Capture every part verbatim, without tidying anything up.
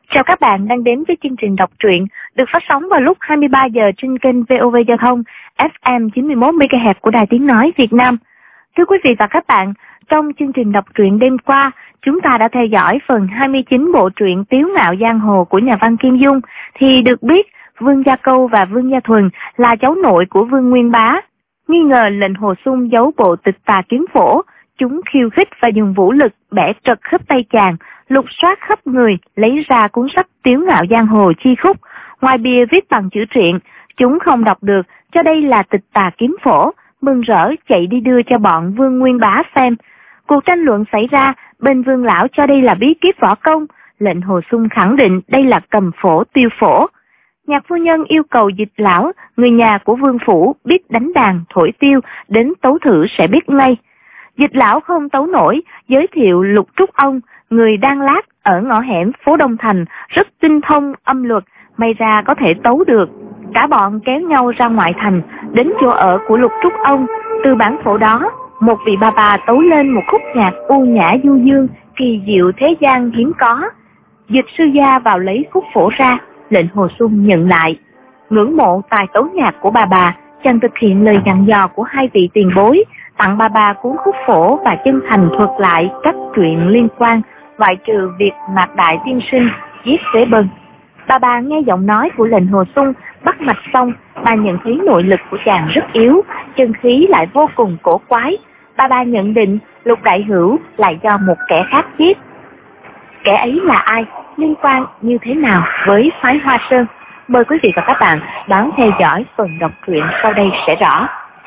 Chào các bạn đang đến với chương trình đọc truyện được phát sóng vào lúc hai mươi ba giờ trên kênh vê o vê Giao thông ép em chín mươi mốt mê ga héc của Đài Tiếng Nói Việt Nam. Thưa quý vị và các bạn, trong chương trình đọc truyện đêm qua, chúng ta đã theo dõi phần hai mươi chín bộ truyện Tiếu Ngạo Giang Hồ của nhà văn Kim Dung, thì được biết Vương Gia Câu và Vương Gia Thuần là cháu nội của Vương Nguyên Bá. Nghi ngờ lệnh Hồ Xung giấu bộ tịch tà kiếm phổ, chúng khiêu khích và dùng vũ lực bẻ trật khớp tay chàng, lục soát khắp người, lấy ra cuốn sách Tiếu Ngạo Giang Hồ chi khúc. Ngoài bìa viết bằng chữ truyện, chúng không đọc được, cho đây là tịch tà kiếm phổ, mừng rỡ chạy đi đưa cho bọn Vương Nguyên Bá xem. Cuộc tranh luận xảy ra, bên Vương Lão cho đây là bí kíp võ công, lệnh Hồ Xung khẳng định đây là cầm phổ tiêu phổ. Nhạc phu nhân yêu cầu Dịch Lão, người nhà của Vương Phủ biết đánh đàn, thổi tiêu, đến tấu thử sẽ biết ngay. Dịch Lão không tấu nổi, giới thiệu Lục Trúc Ông, người đan lát ở ngõ hẻm phố Đông Thành, rất tinh thông âm luật, may ra có thể tấu được. Cả bọn kéo nhau ra ngoại thành, đến chỗ ở của Lục Trúc Ông. Từ bản phổ đó, một vị bà bà tấu lên một khúc nhạc u nhã du dương, kỳ diệu thế gian hiếm có. Dịch sư gia vào lấy khúc phổ ra, lệnh Hồ Xung nhận lại. Ngưỡng mộ tài tấu nhạc của bà bà, chàng thực hiện lời dặn dò của hai vị tiền bối, tặng bà bà cuốn khúc phổ và chân thành thuật lại các chuyện liên quan, ngoại trừ việc Mạc Đại tiên sinh giết Tế Bân. Bà bà nghe giọng nói của lệnh Hồ Xung, bắt mạch xong, bà nhận thấy nội lực của chàng rất yếu, chân khí lại vô cùng cổ quái. Bà bà nhận định Lục Đại Hữu lại do một kẻ khác giết. Kẻ ấy là ai, liên quan như thế nào với phái Hoa Sơn? Mời quý vị và các bạn đón theo dõi phần đọc truyện sau đây sẽ rõ.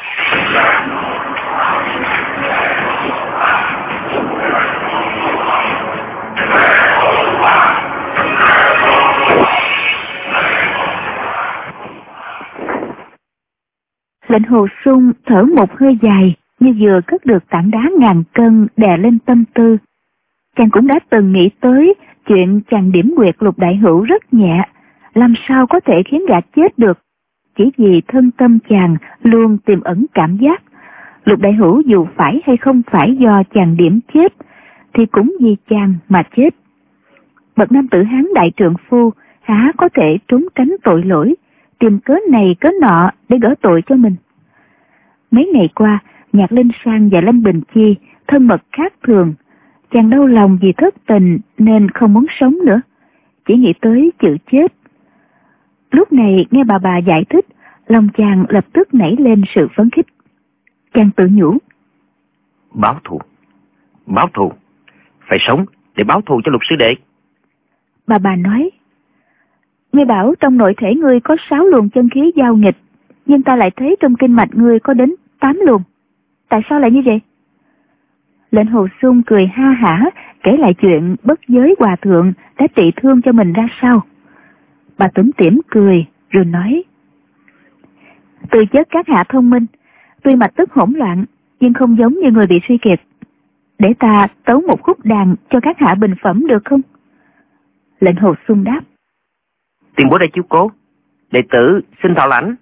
Lệnh Hồ Xung thở một hơi dài, như vừa cất được tảng đá ngàn cân đè lên tâm tư. Chàng cũng đã từng nghĩ tới chuyện chàng điểm quyệt Lục Đại Hữu rất nhẹ, làm sao có thể khiến gã chết được. Chỉ vì thân tâm chàng luôn tiềm ẩn cảm giác Lục Đại Hữu dù phải hay không phải do chàng điểm chết, thì cũng vì chàng mà chết. Bậc nam tử Hán đại trượng phu há có thể trốn tránh tội lỗi, tìm cớ này cớ nọ để gỡ tội cho mình. Mấy ngày qua, Nhạc Linh Sang và Lâm Bình Chi thân mật khác thường. Chàng đau lòng vì thất tình nên không muốn sống nữa, chỉ nghĩ tới chữ chết. Lúc này nghe bà bà giải thích, lòng chàng lập tức nảy lên sự phấn khích. Chàng tự nhủ: báo thù, báo thù, phải sống để báo thù cho Lục sư đệ. Bà bà nói: ngươi bảo trong nội thể ngươi có sáu luồng chân khí giao nghịch, nhưng ta lại thấy trong kinh mạch ngươi có đến tám luồng. Tại sao lại như vậy? Lệnh Hồ Xung cười ha hả kể lại chuyện Bất Giới hòa thượng đã trị thương cho mình ra sao. Bà tủm tỉm cười rồi nói: từ chất các hạ thông minh, tuy mạch tức hỗn loạn nhưng không giống như người bị suy kiệt. Để ta tấu một khúc đàn cho các hạ bình phẩm được không? Lệnh Hồ Xung đáp: tiền bối đã chiếu cố, đệ tử xin thọ lãnh.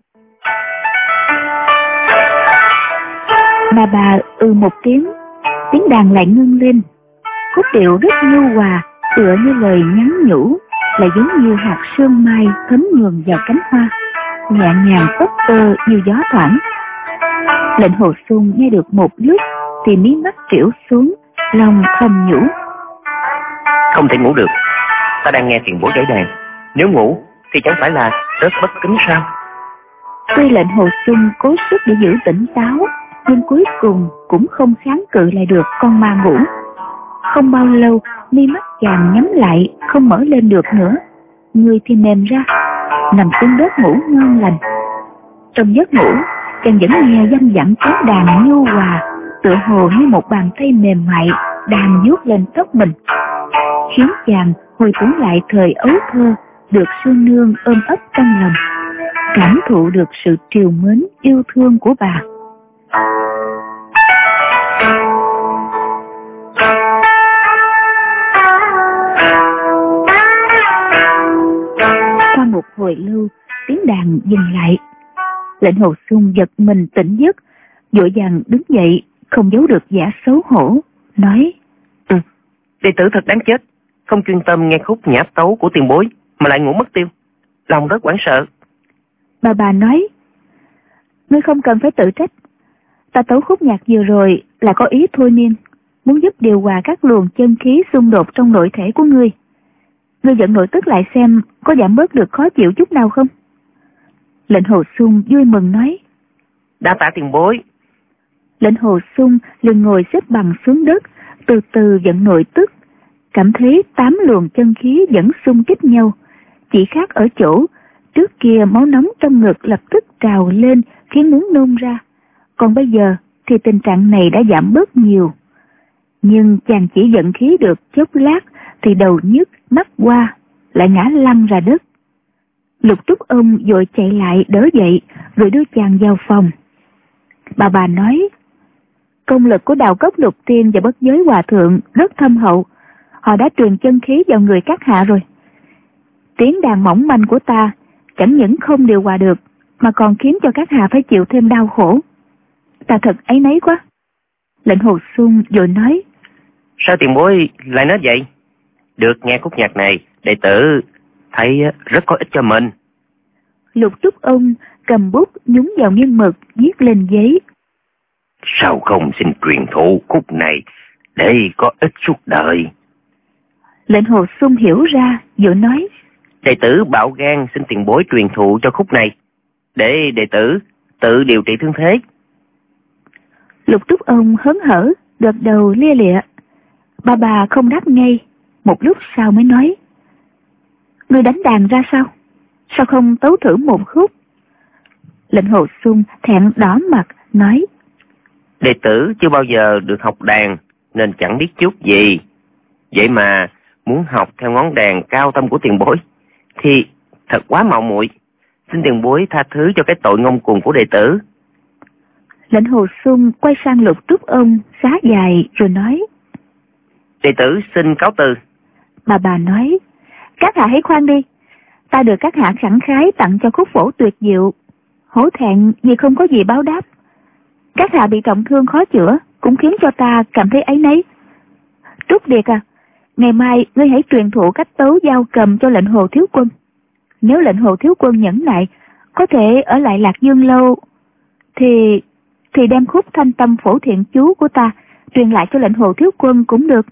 Bà bà ừ một tiếng, tiếng đàn lại ngưng lên. Khúc điệu rất nhu hòa, tựa như lời nhắn nhủ, lại giống như hạt sương mai thấm nhuần vào cánh hoa, nhẹ nhàng phất phơ như gió thoảng. Lệnh Hồ Xung nghe được một lúc thì mí mắt trĩu xuống, lòng thầm nhủ: không thể ngủ được, ta đang nghe tiền bối gảy đàn, nếu ngủ thì chẳng phải là rất bất kính sao? Tuy lệnh Hồ Xung cố sức để giữ tỉnh táo, nhưng cuối cùng cũng không kháng cự lại được con ma ngủ. Không bao lâu, mi mắt chàng nhắm lại, không mở lên được nữa, người thì mềm ra, nằm xuống đất ngủ ngon lành. Trong giấc ngủ, chàng vẫn nghe dăm dặm tiếng đàn nhu hòa, tựa hồ như một bàn tay mềm mại đàn vuốt lên tóc mình, khiến chàng hồi tưởng lại thời ấu thơ, được sư nương ôm ấp trong lòng, cảm thụ được sự trìu mến yêu thương của bà. Qua một hồi lâu, tiếng đàn dừng lại. Lệnh Hồ Xung giật mình tỉnh giấc, vội vàng đứng dậy, không giấu được vẻ xấu hổ, nói: ừ, đệ tử thật đáng chết, không chuyên tâm nghe khúc nháp tấu của tiền bối mà lại ngủ mất tiêu, lòng rất hoảng sợ. Bà bà nói, ngươi không cần phải tự trách. Ta tấu khúc nhạc vừa rồi là có ý thôi miên, muốn giúp điều hòa các luồng chân khí xung đột trong nội thể của ngươi. Ngươi dẫn nội tức lại xem có giảm bớt được khó chịu chút nào không? Lệnh Hồ Xuân vui mừng nói, đa tạ tiền bối. Lệnh Hồ Xuân liền ngồi xếp bằng xuống đất, từ từ dẫn nội tức, cảm thấy tám luồng chân khí vẫn xung kích nhau. Chỉ khác ở chỗ, trước kia máu nóng trong ngực lập tức trào lên khiến muốn nôn ra, còn bây giờ thì tình trạng này đã giảm bớt nhiều. Nhưng chàng chỉ dẫn khí được chốc lát thì đầu nhức, mắt qua, lại ngã lăn ra đất. Lục Trúc ông vội chạy lại đỡ dậy rồi đưa chàng vào phòng. Bà bà nói, công lực của Đào Cốc Lục Tiên và Bất Giới Hòa Thượng rất thâm hậu, họ đã truyền chân khí vào người các hạ rồi. Tiếng đàn mỏng manh của ta chẳng những không điều hòa được mà còn khiến cho các hạ phải chịu thêm đau khổ. Ta thật áy náy quá. Lệnh Hồ Xuân vội nói, sao tiền bối lại nói vậy? Được nghe khúc nhạc này, đệ tử thấy rất có ích cho mình. Lục Trúc ông cầm bút nhúng vào nghiêng mực viết lên giấy, sao không xin truyền thụ khúc này để có ích suốt đời? Lệnh Hồ Xuân hiểu ra vội nói, đệ tử bạo gan xin tiền bối truyền thụ cho khúc này để đệ tử tự điều trị thương thế. Lục Trúc ông hớn hở gật đầu lia lịa. Bà bà không đáp ngay, một lúc sau mới nói, ngươi đánh đàn ra sao? Sao không tấu thử một khúc? Lệnh Hồ Xuân thẹn đỏ mặt nói, đệ tử chưa bao giờ được học đàn nên chẳng biết chút gì. Vậy mà muốn học theo ngón đàn cao tâm của tiền bối thì thật quá mạo muội. Xin tiền bối tha thứ cho cái tội ngông cuồng của đệ tử. Lệnh Hồ Xuân quay sang Lục Trúc ông xá dài rồi nói, đệ tử xin cáo từ. Bà bà nói, các hạ hãy khoan đi. Ta được các hạ khẳng khái tặng cho khúc phổ tuyệt diệu, hổ thẹn vì không có gì báo đáp. Các hạ bị trọng thương khó chữa cũng khiến cho ta cảm thấy áy náy. Trúc Điệt à, ngày mai ngươi hãy truyền thụ cách tấu dao cầm cho lệnh Hồ thiếu quân. Nếu lệnh Hồ thiếu quân nhẫn nại có thể ở lại Lạc Dương lâu, thì thì đem khúc thanh tâm phổ thiện chú của ta truyền lại cho lệnh Hồ thiếu quân cũng được.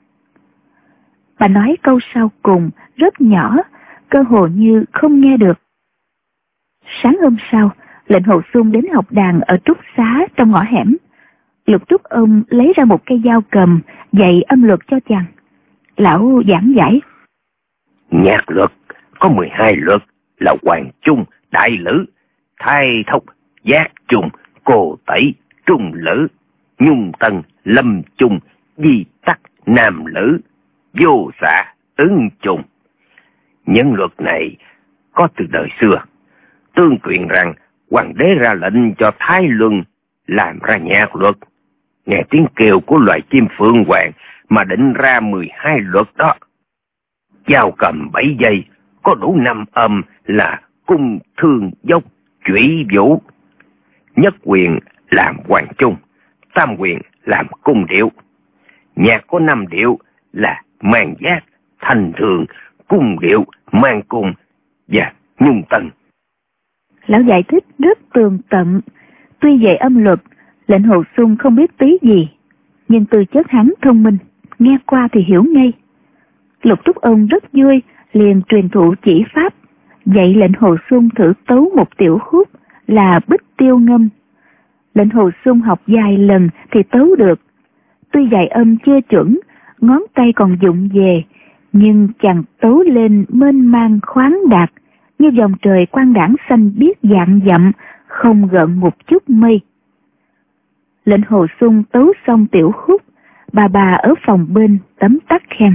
Bà nói câu sau cùng rất nhỏ, cơ hồ như không nghe được. Sáng hôm sau, lệnh Hồ Xuân đến học đàn ở trúc xá trong ngõ hẻm. Lục Trúc ông lấy ra một cây dao cầm dạy âm luật cho chàng. Lão giảng giải, nhạc luật có mười hai luật là hoàng trung, đại lữ, thai thốc, giác trung, cô tẩy, trung lữ, nhung tân, lâm trung, di tắc, nam lữ, vô xạ, ứng trùng. Nhân luật này có từ đời xưa. Tương truyền rằng hoàng đế ra lệnh cho Thái Luân làm ra nhạc luật. Nghe tiếng kêu của loài chim phượng hoàng mà định ra mười hai luật đó. Dao cầm bảy giây, có đủ năm âm là cung, thương, dốc, chủy, vũ. Nhất quyền làm hoàng trung, tam quyền làm cung điệu. Nhạc có năm điệu là mang giác, thanh thường, cung điệu, mang cung và nhung tân. Lão giải thích rất tường tận. Tuy về âm luật, lệnh Hồ Xuân không biết tí gì, nhưng tư chất hắn thông minh, nghe qua thì hiểu ngay. Lục Trúc ông rất vui, liền truyền thụ chỉ pháp, dạy lệnh Hồ Xuân thử tấu một tiểu khúc là Bích Tiêu Ngâm. Lệnh Hồ Xuân học vài lần thì tấu được. Tuy dạy âm chưa chuẩn, ngón tay còn vụng về, nhưng chàng tấu lên mênh mang khoáng đạt, như dòng trời quang đãng xanh biếc vạn dặm, không gợn một chút mây. Lệnh Hồ Xuân tấu xong tiểu khúc, bà bà ở phòng bên tấm tắc khen,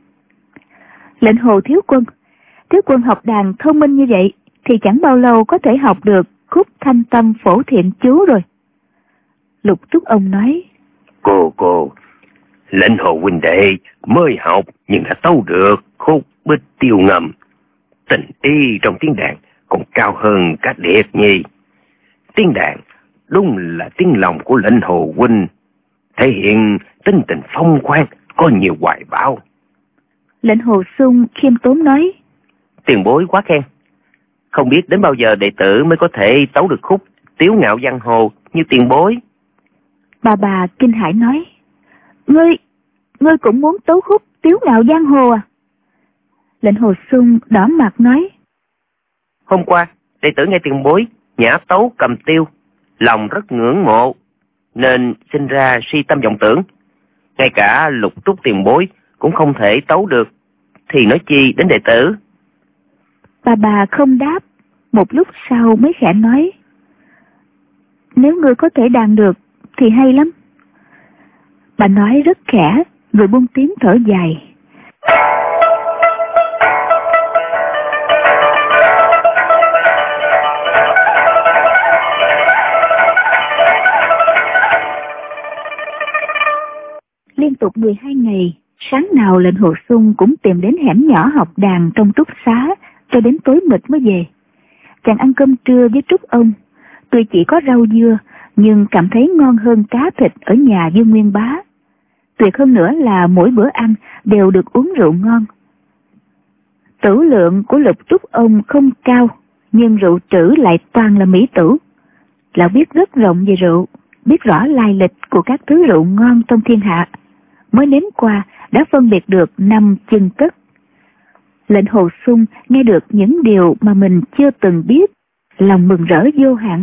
lệnh Hồ thiếu quân, thiếu quân học đàn thông minh như vậy thì chẳng bao lâu có thể học được khúc thanh tâm phổ thiện chú rồi. Lục Trúc ông nói, cô cô, lệnh Hồ huynh đệ mới học nhưng đã tấu được khúc Bích Tiêu Ngâm. Tình ý trong tiếng đàn còn cao hơn các điệp nhi. Tiếng đàn đúng là tiếng lòng của lệnh Hồ huynh, thể hiện tính tình phong khoáng, có nhiều hoài bão. Lệnh Hồ Xung khiêm tốn nói: Tiền bối quá khen. Không biết đến bao giờ đệ tử mới có thể tấu được khúc Tiếu Ngạo Giang Hồ như tiền bối? Bà bà kinh hãi nói: Ngươi, ngươi cũng muốn tấu khúc Tiếu Ngạo Giang Hồ à? Lệnh Hồ Xung đỏ mặt nói: Hôm qua, đệ tử nghe tiền bối nhã tấu cầm tiêu, lòng rất ngưỡng mộ, nên sinh ra si tâm vọng tưởng. Ngay cả Lục Trúc tiền bối cũng không thể tấu được, thì nói chi đến đệ tử? Bà bà không đáp, một lúc sau mới khẽ nói: Nếu ngươi có thể đàn được thì hay lắm. Bà nói rất khẽ, rồi buông tiếng thở dài. Liên tục mười hai ngày, sáng nào Lệnh Hồ Xung cũng tìm đến hẻm nhỏ học đàn trong túc xá, cho đến tối mịt mới về. Chàng ăn cơm trưa với Trúc ông, tuy chỉ có rau dưa, nhưng cảm thấy ngon hơn cá thịt ở nhà Dương Nguyên Bá. Tuyệt hơn nữa là mỗi bữa ăn đều được uống rượu ngon. Tửu lượng của Lục Trúc ông không cao, nhưng rượu trữ lại toàn là mỹ tử. Lão biết rất rộng về rượu, biết rõ lai lịch của các thứ rượu ngon trong thiên hạ. Mới nếm qua đã phân biệt được năm chân cất. Lệnh Hồ Xung nghe được những điều mà mình chưa từng biết, lòng mừng rỡ vô hạn.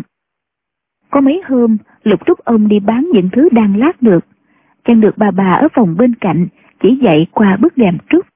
Có mấy hôm Lục Trúc ông đi bán những thứ đang lát được, chàng được bà bà ở phòng bên cạnh chỉ dạy qua bức rèm trúc.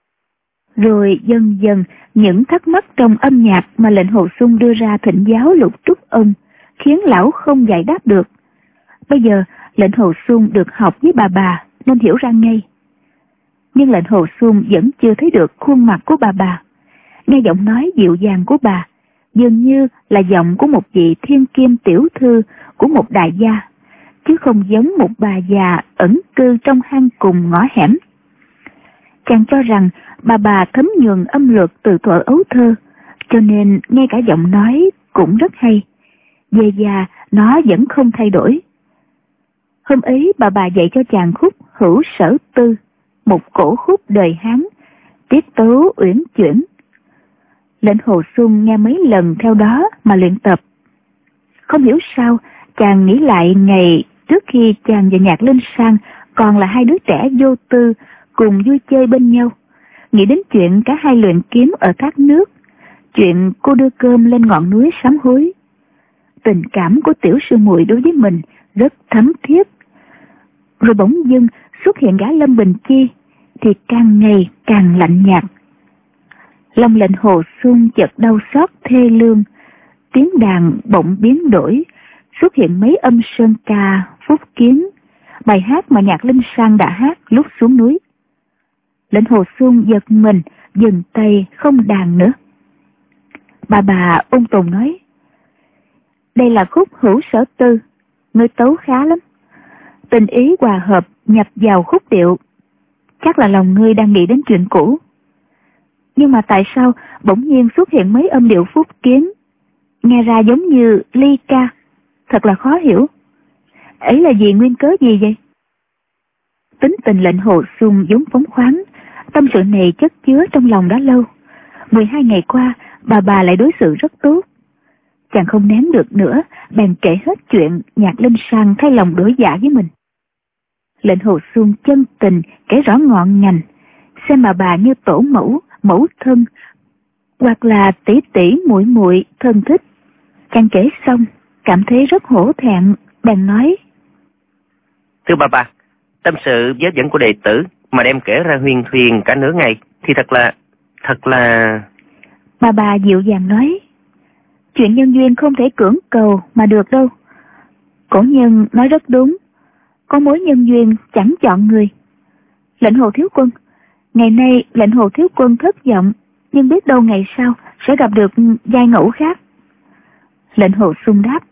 Rồi dần dần những thắc mắc trong âm nhạc mà Lệnh Hồ Xung đưa ra thỉnh giáo Lục Trúc ông khiến lão không giải đáp được. Bây giờ Lệnh Hồ Xung được học với bà bà nên hiểu ra ngay. Nhưng Lệnh Hồ Xung vẫn chưa thấy được khuôn mặt của bà bà. Nghe giọng nói dịu dàng của bà dường như là giọng của một vị thiên kim tiểu thư của một đại gia, chứ không giống một bà già ẩn cư trong hang cùng ngõ hẻm. Chàng cho rằng bà bà thấm nhuần âm luật từ thuở ấu thơ, cho nên ngay cả giọng nói cũng rất hay. Về già nó vẫn không thay đổi. Hôm ấy bà bà dạy cho chàng khúc Hữu Sở Tư, một cổ khúc đời Hán, tiết tấu uyển chuyển. Lệnh Hồ Xung nghe mấy lần theo đó mà luyện tập. Không hiểu sao chàng nghĩ lại ngày trước khi chàng và Nhạc Linh Sang còn là hai đứa trẻ vô tư cùng vui chơi bên nhau, nghĩ đến chuyện cả hai luyện kiếm ở thác nước, chuyện cô đưa cơm lên ngọn núi sám hối. Tình cảm của tiểu sư muội đối với mình rất thấm thiết. Rồi bỗng dưng xuất hiện gã Lâm Bình Chi thì càng ngày càng lạnh nhạt. Lòng Lệnh Hồ Xung chợt đau xót thê lương, tiếng đàn bỗng biến đổi, xuất hiện mấy âm sơn ca, phúc kiến, bài hát mà Nhạc Linh Sang đã hát lúc xuống núi. Lệnh Hồ Xung giật mình, dừng tay không đàn nữa. Bà bà ung tồn nói: Đây là khúc Hữu Sở Tư, ngươi tấu khá lắm. Tình ý hòa hợp nhập vào khúc điệu, chắc là lòng ngươi đang nghĩ đến chuyện cũ. Nhưng mà tại sao bỗng nhiên xuất hiện mấy âm điệu phúc kiến, nghe ra giống như ly ca, thật là khó hiểu. Ấy là gì, nguyên cớ gì vậy? Tính tình Lệnh Hồ Xung vốn phóng khoáng, tâm sự này chất chứa trong lòng đã lâu. mười hai ngày qua bà bà lại đối xử rất tốt. Chàng không nén được nữa, bèn kể hết chuyện Nhạc Linh Sang thay lòng đổi dạ với mình. Lệnh Hồ Xung chân tình kể rõ ngọn ngành, xem bà bà như tổ mẫu, mẫu thân, hoặc là tỷ tỷ muội muội thân thích. Chàng kể xong cảm thấy rất hổ thẹn, bèn nói: Thưa bà bà, tâm sự vớ vẩn của đệ tử mà đem kể ra huyên thuyên cả nửa ngày thì thật là, thật là... Bà bà dịu dàng nói: Chuyện nhân duyên không thể cưỡng cầu mà được đâu. Cổ nhân nói rất đúng, có mối nhân duyên chẳng chọn người. Lệnh Hồ thiếu quân, ngày nay Lệnh Hồ thiếu quân thất vọng, nhưng biết đâu ngày sau sẽ gặp được giai ngẫu khác. Lệnh Hồ Xung đáp: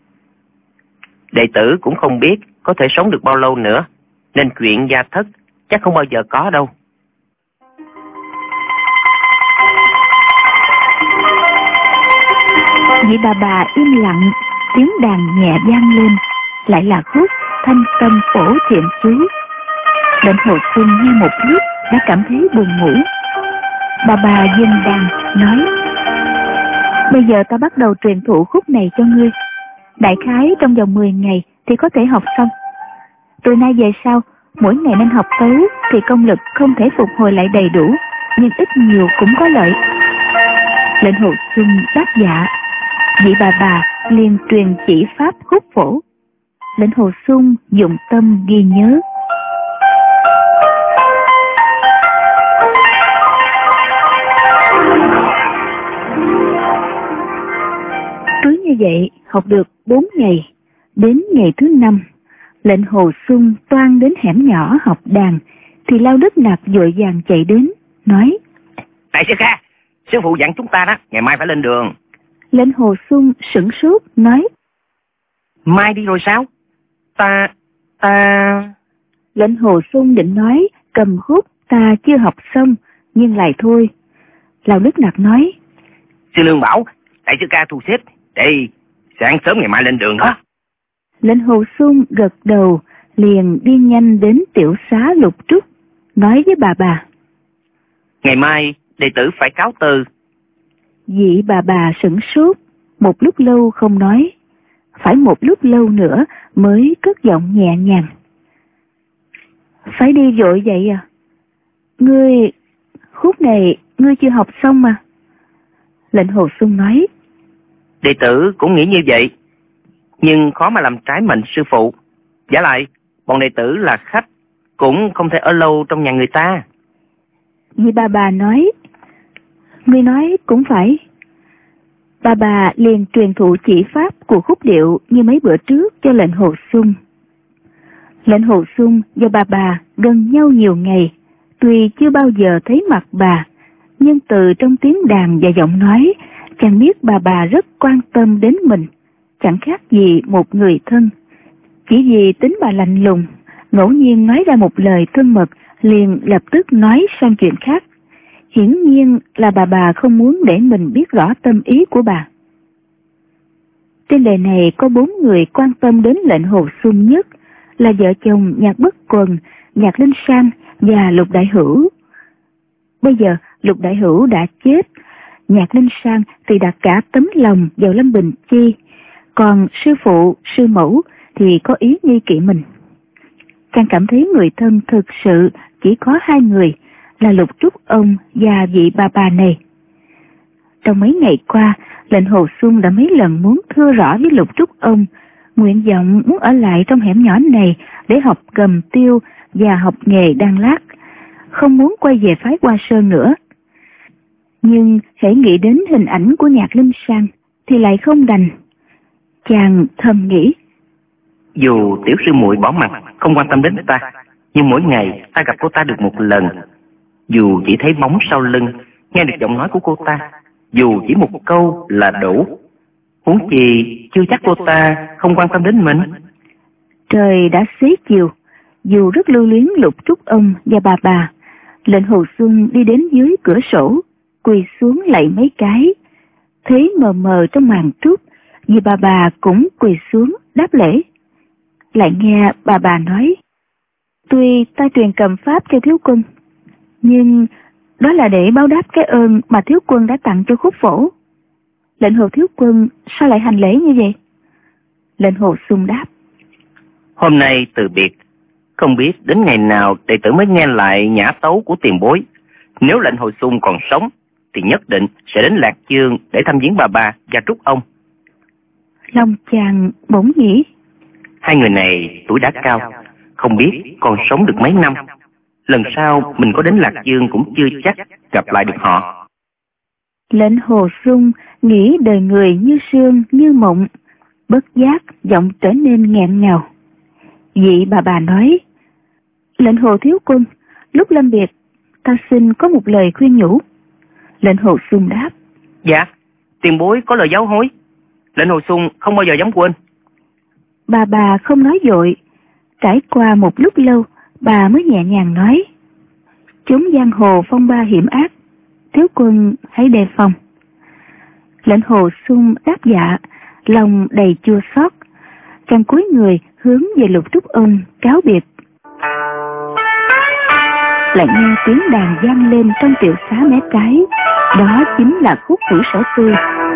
Đệ tử cũng không biết có thể sống được bao lâu nữa, nên chuyện gia thất chắc không bao giờ có đâu. Vị bà bà im lặng, tiếng đàn nhẹ vang lên, lại là khúc Thanh Tâm Phổ Thiện Chú. Lệnh Hồ Xung nghe một lúc đã cảm thấy buồn ngủ. Bà bà dừng đàn nói: bây giờ ta bắt đầu truyền thụ khúc này cho ngươi. Đại khái trong vòng mười ngày thì có thể học xong. Từ nay về sau, mỗi ngày nên học tấu thì công lực không thể phục hồi lại đầy đủ, nhưng ít nhiều cũng có lợi. Lệnh Hồ Xuân đáp dạ. Vị bà bà liền truyền chỉ pháp khúc phổ. Lệnh Hồ Xuân dụng tâm ghi nhớ. Cứ như vậy học được bốn ngày. Đến ngày thứ năm, Lệnh Hồ Xuân toan đến hẻm nhỏ học đàn, thì Lao Đức Nạp vội vàng chạy đến, nói: Đại sư ca, sư phụ dặn chúng ta đó, ngày mai phải lên đường. Lệnh Hồ Xuân sửng sốt, nói: Mai đi rồi sao? Ta... ta... Lệnh Hồ Xuân định nói cầm khúc ta chưa học xong, nhưng lại thôi. Lao Đức Nạp nói: Sư Lương bảo đại sư ca thu xếp để sáng sớm ngày mai lên đường đó. Lệnh Hồ Xuân gật đầu, liền đi nhanh đến tiểu xá Lục Trúc, nói với bà bà: Ngày mai đệ tử phải cáo từ. Vị bà bà sửng sốt, một lúc lâu không nói, phải một lúc lâu nữa mới cất giọng nhẹ nhàng: Phải đi vội vậy à? Ngươi, khúc này ngươi chưa học xong mà. Lệnh Hồ Xuân nói: Đệ tử cũng nghĩ như vậy, nhưng khó mà làm trái mệnh sư phụ. Giả lại, bọn đệ tử là khách, cũng không thể ở lâu trong nhà người ta. Vì bà bà nói: Ngươi nói cũng phải. Bà bà liền truyền thụ chỉ pháp của khúc điệu như mấy bữa trước cho Lệnh Hồ Xuân. Lệnh Hồ Xuân và bà bà gần nhau nhiều ngày, tuy chưa bao giờ thấy mặt bà, nhưng từ trong tiếng đàn và giọng nói, chàng biết bà bà rất quan tâm đến mình, chẳng khác gì một người thân. Chỉ vì tính bà lạnh lùng, ngẫu nhiên nói ra một lời thân mật, liền lập tức nói sang chuyện khác. Hiển nhiên là bà bà không muốn để mình biết rõ tâm ý của bà. Trên đời này có bốn người quan tâm đến Lệnh Hồ Xuân nhất, là vợ chồng Nhạc Bất Quần, Nhạc Linh San và Lục Đại Hữu. Bây giờ Lục Đại Hữu đã chết, Nhạc Linh San thì đặt cả tấm lòng vào Lâm Bình Chi, còn sư phụ, sư mẫu thì có ý nghi kỵ mình. Chàng cảm thấy người thân thực sự chỉ có hai người, là Lục Trúc ông và vị bà bà này. Trong mấy ngày qua, Lệnh Hồ Xuân đã mấy lần muốn thưa rõ với Lục Trúc ông, nguyện vọng muốn ở lại trong hẻm nhỏ này để học cầm tiêu và học nghề đan lát, không muốn quay về phái Hoa Sơn nữa. Nhưng hễ nghĩ đến hình ảnh của Nhạc Linh San thì lại không đành. Chàng thầm nghĩ: Dù tiểu sư muội bỏ mặt, không quan tâm đến ta, nhưng mỗi ngày ta gặp cô ta được một lần. Dù chỉ thấy bóng sau lưng, nghe được giọng nói của cô ta, dù chỉ một câu là đủ. Huống chi chưa chắc cô ta không quan tâm đến mình. Trời đã xế chiều, dù rất lưu luyến Lục Trúc ông và bà bà, Lệnh Hồ Xuân đi đến dưới cửa sổ, quỳ xuống lạy mấy cái. Thấy mờ mờ trong màn trúc, vì bà bà cũng quỳ xuống đáp lễ. Lại nghe bà bà nói: Tuy ta truyền cầm pháp cho thiếu quân, nhưng đó là để báo đáp cái ơn mà thiếu quân đã tặng cho khúc phổ. Lệnh Hồ thiếu quân sao lại hành lễ như vậy? Lệnh Hồ Xuân đáp: Hôm nay từ biệt, không biết đến ngày nào đệ tử mới nghe lại nhã tấu của tiền bối. Nếu Lệnh Hồ Xuân còn sống thì nhất định sẽ đến Lạc Dương để thăm viếng bà bà và Trúc ông. Lòng chàng bỗng nghĩ: Hai người này tuổi đã cao, không biết còn sống được mấy năm. Lần sau mình có đến Lạc Dương cũng chưa chắc gặp lại được họ. Lệnh Hồ Xuân nghĩ đời người như sương như mộng, bất giác giọng trở nên nghẹn ngào. Vị bà bà nói: Lệnh Hồ thiếu quân, lúc lâm biệt ta xin có một lời khuyên nhủ. Lệnh Hồ Xuân đáp: Dạ, tiền bối có lời giáo hối, Lệnh Hồ Xuân không bao giờ dám quên. Bà bà không nói vội, trải qua một lúc lâu, bà mới nhẹ nhàng nói: Chốn giang hồ phong ba hiểm ác, thiếu quân hãy đề phòng. Lệnh Hồ Xuân đáp dạ, lòng đầy chua xót. Chàng cúi người hướng về Lục Trúc ông cáo biệt. lại nghe tiếng đàn vang lên trong tiểu xá mé trái. Đó chính là khúc Hữu Sở Tư.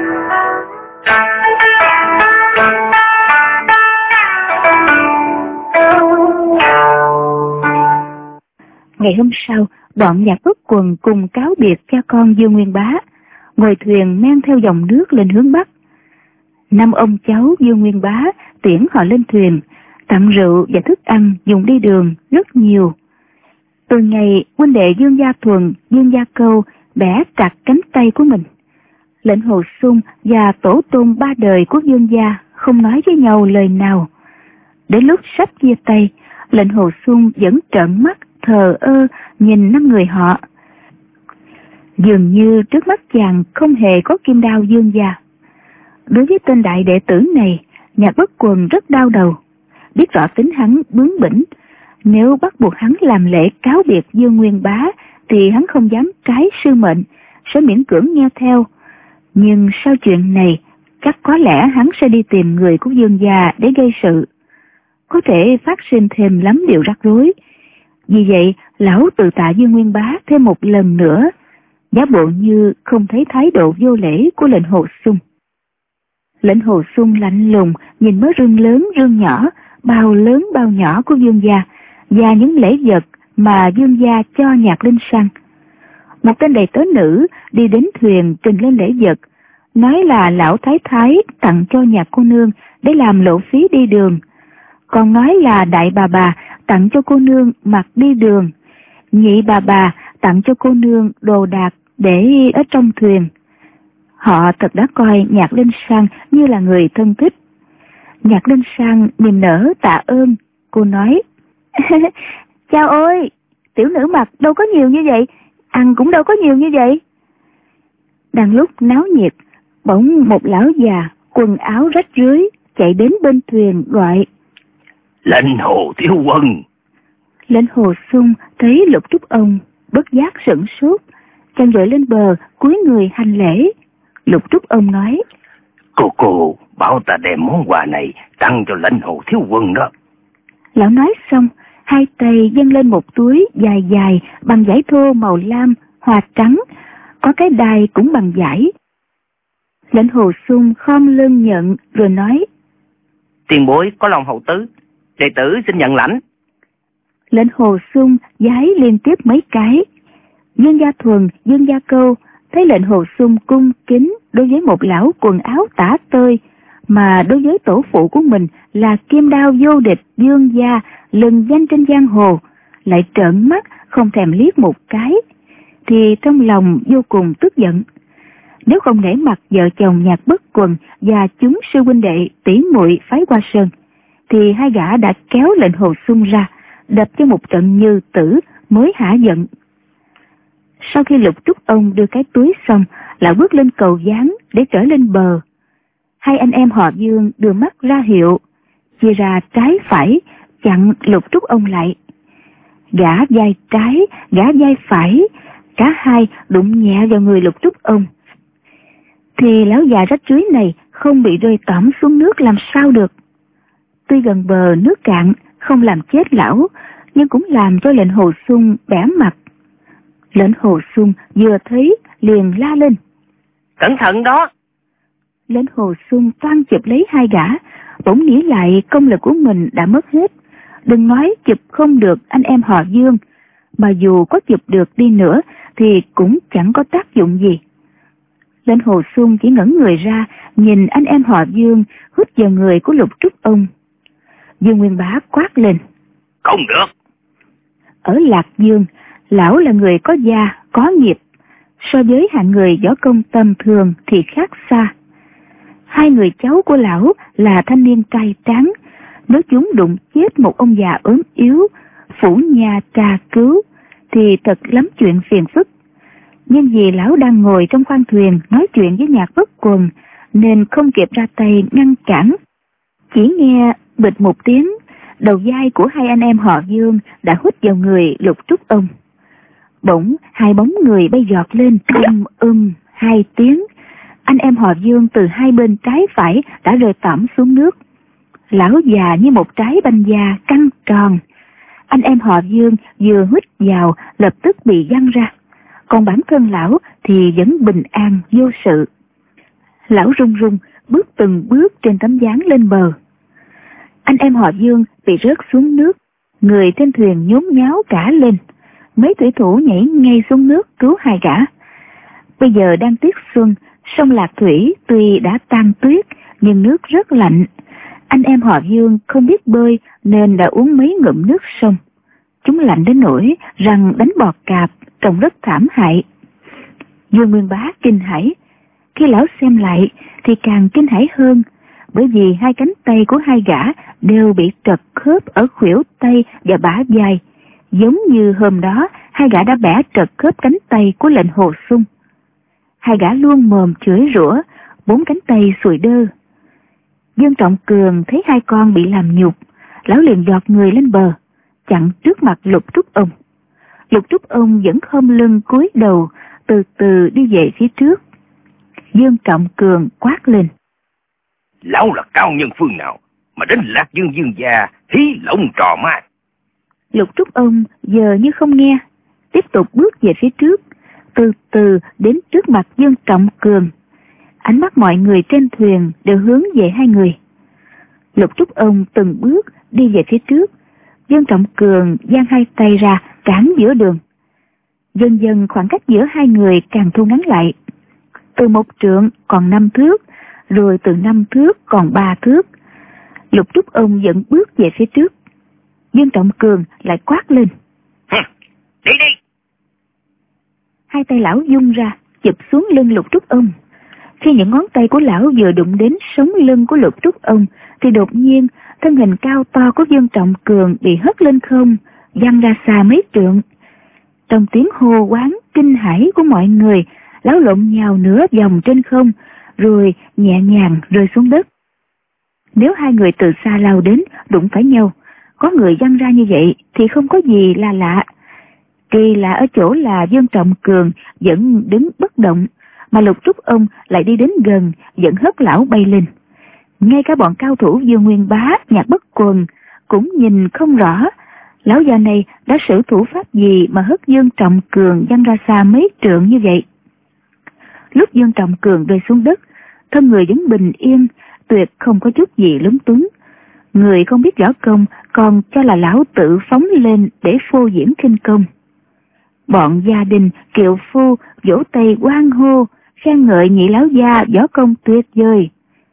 Ngày hôm sau, bọn Nhạc Bất Quần cùng cáo biệt cha con Dương Nguyên Bá, ngồi thuyền men theo dòng nước lên hướng Bắc. Năm ông cháu Dương Nguyên Bá tiễn họ lên thuyền, tặng rượu và thức ăn dùng đi đường rất nhiều. Từ ngày huynh đệ Dương Gia Thuần, Dương Gia Câu bẻ chặt cánh tay của mình, Lệnh Hồ Xung và tổ tôn ba đời của Dương Gia không nói với nhau lời nào. Đến lúc sắp chia tay, Lệnh Hồ Xung vẫn trợn mắt thờ ơ nhìn năm người họ. Dường như trước mắt chàng không hề có kim đao Dương Gia. Đối với tên đại đệ tử này, Nhạc Bất Quần rất đau đầu, biết rõ tính hắn bướng bỉnh. Nếu bắt buộc hắn làm lễ cáo biệt Dương Nguyên Bá thì hắn không dám trái sư mệnh, sẽ miễn cưỡng nghe theo. Nhưng sau chuyện này, chắc có lẽ hắn sẽ đi tìm người của Dương Gia để gây sự, có thể phát sinh thêm lắm điều rắc rối. Vì vậy, lão tự tạ Dương Nguyên Bá thêm một lần nữa, giả bộ như không thấy thái độ vô lễ của Lệnh Hồ Xung. Lệnh Hồ Xung lạnh lùng nhìn mớ rương lớn rương nhỏ, bao lớn bao nhỏ của Dương Gia và những lễ vật mà Dương Gia cho Nhạc Linh Sang. Một tên đầy tớ nữ đi đến thuyền trình lên lễ vật, nói là lão thái thái tặng cho Nhạc cô nương để làm lộ phí đi đường, còn nói là đại bà bà tặng cho cô nương mặc đi đường, nhị bà bà tặng cho cô nương đồ đạc để ở trong thuyền. Họ thật đã coi Nhạc Linh Sang như là người thân thích. Nhạc Linh Sang niềm nở tạ ơn. Cô nói: Chao ơi, tiểu nữ mặc đâu có nhiều như vậy, ăn cũng đâu có nhiều như vậy. Đang lúc náo nhiệt, bỗng một lão già quần áo rách rưới chạy đến bên thuyền gọi: Lệnh Hồ Thiếu Quân. Lệnh Hồ Xung thấy Lục Trúc ông, bất giác sửng sốt, chàng vội lên bờ cúi người hành lễ. Lục Trúc ông nói: Cô cô bảo ta đem món quà này tặng cho Lệnh Hồ Thiếu Quân đó. Lão nói xong, hai tay dâng lên một túi dài dài bằng vải thô màu lam hoa trắng, có cái đai cũng bằng vải. Lệnh Hồ Xung khom lưng nhận rồi nói: Tiền bối có lòng hậu tứ, đệ tử xin nhận lãnh. Lệnh Hồ Xung vái liên tiếp mấy cái. Dương Gia Thuần, Dương Gia Câu thấy Lệnh Hồ Xung cung kính đối với một lão quần áo tả tơi, mà đối với tổ phụ của mình là kim đao vô địch Dương Gia lừng danh trên giang hồ, lại trợn mắt không thèm liếc một cái, thì trong lòng vô cùng tức giận. Nếu không nể mặt vợ chồng Nhạc Bất Quần và chúng sư huynh đệ tỷ muội phái Hoa Sơn, thì hai gã đã kéo Lệnh Hồ Xung ra, đập cho một trận như tử mới hả giận. Sau khi Lục Trúc ông đưa cái túi xong, lão bước lên cầu gián để trở lên bờ. Hai anh em họ Dương đưa mắt ra hiệu, chia ra trái phải chặn Lục Trúc ông lại. Gã vai trái, gã vai phải, cả hai đụng nhẹ vào người Lục Trúc ông. Thì lão già rách rưới này không bị rơi tõm xuống nước làm sao được. Tuy gần bờ nước cạn không làm chết lão, nhưng cũng làm cho Lệnh Hồ Xung bẻ mặt. Lệnh Hồ Xung vừa thấy liền la lên: Cẩn thận đó! Lệnh Hồ Xung toan chụp lấy hai gã, bỗng nghĩ lại công lực của mình đã mất hết. Đừng nói chụp không được anh em họ Dương, mà dù có chụp được đi nữa thì cũng chẳng có tác dụng gì. Lệnh Hồ Xung chỉ ngẩng người ra nhìn anh em họ Dương hút vào người của Lục Trúc ông. Dương Nguyên Bá quát lên: Không được! Ở Lạc Dương, lão là người có gia, có nghiệp, so với hạng người võ công tầm thường thì khác xa. Hai người cháu của lão là thanh niên trai tráng, nếu chúng đụng chết một ông già ốm yếu, phủ nhà trà cứu, thì thật lắm chuyện phiền phức. Nhưng vì lão đang ngồi trong khoang thuyền nói chuyện với Nhạc Bất Quần, nên không kịp ra tay ngăn cản. Chỉ nghe bịch một tiếng, đầu vai của hai anh em họ Dương đã hút vào người Lục Trúc ông. Bỗng hai bóng người bay giọt lên, um um hai tiếng. Anh em họ Dương từ hai bên trái phải đã rơi tõm xuống nước. Lão già như một trái banh da căng tròn. Anh em họ Dương vừa hít vào lập tức bị văng ra, còn bản thân lão thì vẫn bình an vô sự. Lão run run bước từng bước trên tấm ván lên bờ. Anh em họ Dương bị rớt xuống nước, người trên thuyền nhốn nháo cả lên. Mấy thủy thủ nhảy ngay xuống nước cứu hai gã. Bây giờ đang tiết xuân, sông Lạc Thủy tuy đã tan tuyết nhưng nước rất lạnh. Anh em họ Dương không biết bơi nên đã uống mấy ngụm nước sông. Chúng lạnh đến nỗi răng đánh bọt cạp, trông rất thảm hại. Dương Nguyên Bá kinh hãi. Khi lão xem lại thì càng kinh hãi hơn, bởi vì hai cánh tay của hai gã đều bị trật khớp ở khuỷu tay và bả vai, giống như hôm đó hai gã đã bẻ trật khớp cánh tay của lệnh Hồ Xung. Hai gã luôn mồm chửi rủa, bốn cánh tay sùi đơ. Dương Trọng Cường thấy hai con bị làm nhục, lão liền giọt người lên bờ, chặn trước mặt Lục Trúc ông. Lục Trúc ông vẫn khom lưng cúi đầu, từ từ đi về phía trước. Dương Trọng Cường quát lên: Lão là cao nhân phương nào mà đến Lạc Dương Dương gia hí lộng trò ma? Lục Trúc ông giờ như không nghe, tiếp tục bước về phía trước, từ từ đến trước mặt Dương Trọng Cường. Ánh mắt mọi người trên thuyền đều hướng về hai người. Lục Trúc ông từng bước đi về phía trước, Dương Trọng Cường giang hai tay ra cản giữa đường. Dần dần khoảng cách giữa hai người càng thu ngắn lại. Từ một trượng còn năm thước, rồi từ năm thước còn ba thước. Lục Trúc ông vẫn bước về phía trước. Dương Trọng Cường lại quát lên: Đi đi! Hai tay lão vung ra, chụp xuống lưng Lục Trúc ông. Khi những ngón tay của lão vừa đụng đến sống lưng của Lục Trúc ông, thì đột nhiên thân hình cao to của Dương Trọng Cường bị hất lên không, văng ra xa mấy trượng. Trong tiếng hô quán kinh hãi của mọi người, lão lộn nhào nửa vòng trên không, rồi nhẹ nhàng rơi xuống đất. Nếu hai người từ xa lao đến đụng phải nhau, có người văng ra như vậy thì không có gì là lạ. Kỳ lạ ở chỗ là Dương Trọng Cường vẫn đứng bất động, mà Lục Trúc ông lại đi đến gần, vẫn hất lão bay lên. Ngay cả bọn cao thủ Dương Nguyên Bá, Nhạc Bất Quần cũng nhìn không rõ lão già này đã sử thủ pháp gì mà hất Dương Trọng Cường văng ra xa mấy trượng như vậy. Lúc Dương Trọng Cường rơi xuống đất, thân người vẫn bình yên, tuyệt không có chút gì lúng túng. Người không biết võ công còn cho là lão tự phóng lên để phô diễn khinh công. Bọn gia đình kiệu phu vỗ tay hoan hô, khen ngợi nhị lão gia võ công tuyệt vời.